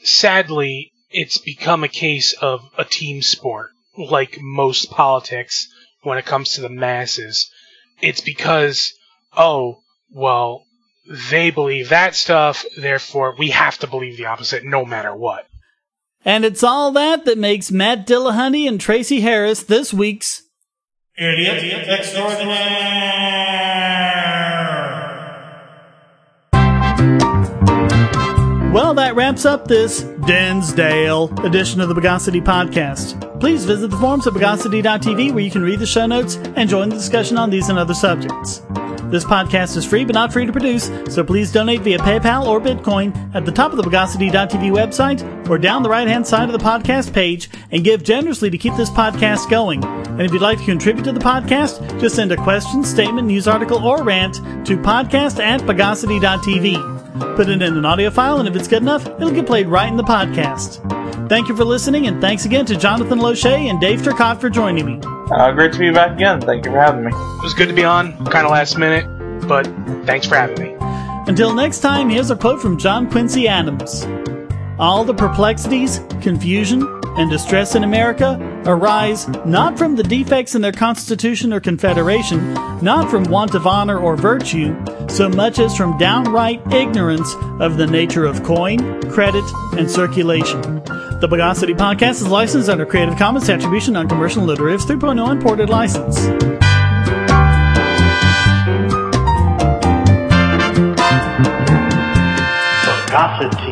Sadly, it's become a case of a team sport, like most politics when it comes to the masses. It's because, oh, well, they believe that stuff, therefore we have to believe the opposite no matter what. And it's all that that makes Matt Dillahunty and Tracy Harris this week's Idiot Extraordinaire. Well, that wraps up this Dinsdale edition of the Bogosity Podcast. Please visit the forums at bogosity dot t v where you can read the show notes and join the discussion on these and other subjects. This podcast is free but not free to produce, so please donate via PayPal or Bitcoin at the top of the bogosity dot t v website or down the right-hand side of the podcast page, and give generously to keep this podcast going. And if you'd like to contribute to the podcast, just send a question, statement, news article, or rant to podcast at bogosity dot t v. Put it in an audio file, and if it's good enough, it'll get played right in the podcast. Thank you for listening, and thanks again to Jonathan Loshay and Dave Turcotte for joining me. Uh, great to be back again. Thank you for having me. It was good to be on, kind of last minute, but thanks for having me. Until next time, here's a quote from John Quincy Adams. All the perplexities, confusion, and distress in America arise not from the defects in their Constitution or Confederation, not from want of honor or virtue, so much as from downright ignorance of the nature of coin, credit, and circulation. The Bogosity Podcast is licensed under Creative Commons Attribution Non-Commercial Derivatives three point oh Imported License. Bogosity.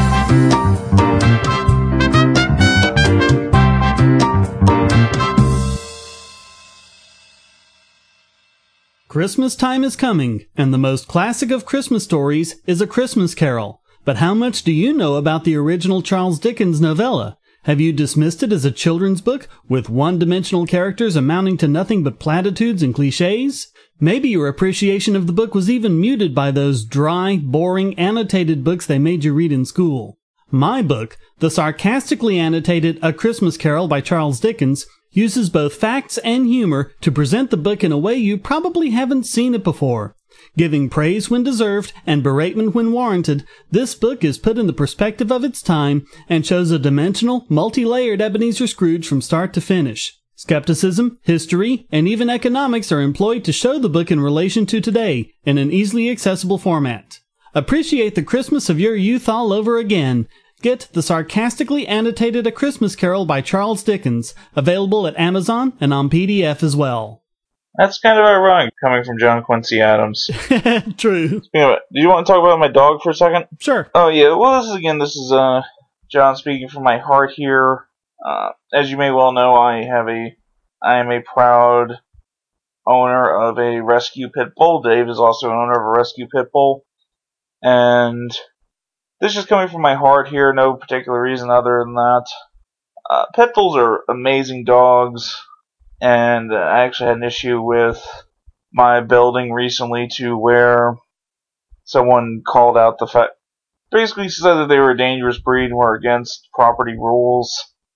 Christmas time is coming, and the most classic of Christmas stories is A Christmas Carol. But how much do you know about the original Charles Dickens novella? Have you dismissed it as a children's book with one-dimensional characters amounting to nothing but platitudes and cliches? Maybe your appreciation of the book was even muted by those dry, boring, annotated books they made you read in school. My book, the sarcastically annotated A Christmas Carol by Charles Dickens, uses both facts and humor to present the book in a way you probably haven't seen it before. Giving praise when deserved and beratement when warranted, this book is put in the perspective of its time and shows a dimensional, multi-layered Ebenezer Scrooge from start to finish. Skepticism, history, and even economics are employed to show the book in relation to today in an easily accessible format. Appreciate the Christmas of your youth all over again. Get the sarcastically annotated A Christmas Carol by Charles Dickens, available at Amazon and on P D F as well. That's kind of ironic coming from John Quincy Adams. True. Anyway, do you want to talk about my dog for a second? Sure. Oh yeah, well this is again, this is uh John speaking from my heart here. Uh, as you may well know, I have a, I am a proud owner of a rescue pit bull. Dave is also an owner of a rescue pit bull. And this is coming from my heart here, no particular reason other than that. Uh, pit bulls are amazing dogs. And I actually had an issue with my building recently to where someone called out the fact, basically said that they were a dangerous breed and were against property rules.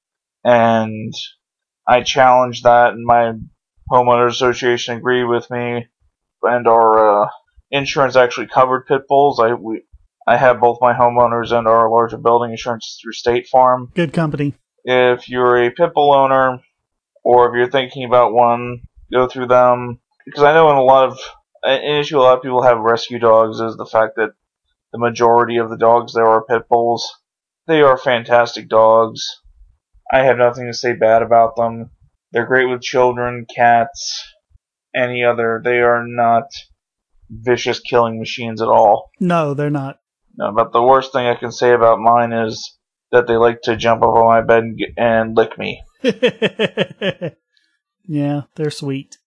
And I challenged that, and my homeowners association agreed with me. And our uh, insurance actually covered pit bulls. I we, I have both my homeowners and our larger building insurance through State Farm. Good company. If you're a pit bull owner, or if you're thinking about one, go through them. Because I know in a lot of, an issue a lot of people have rescue dogs is the fact that the majority of the dogs there are pit bulls. They are fantastic dogs. I have nothing to say bad about them. They're great with children, cats, any other. They are not vicious killing machines at all. No, they're not. No, but the worst thing I can say about mine is that they like to jump up on my bed and, and lick me. Yeah, they're sweet.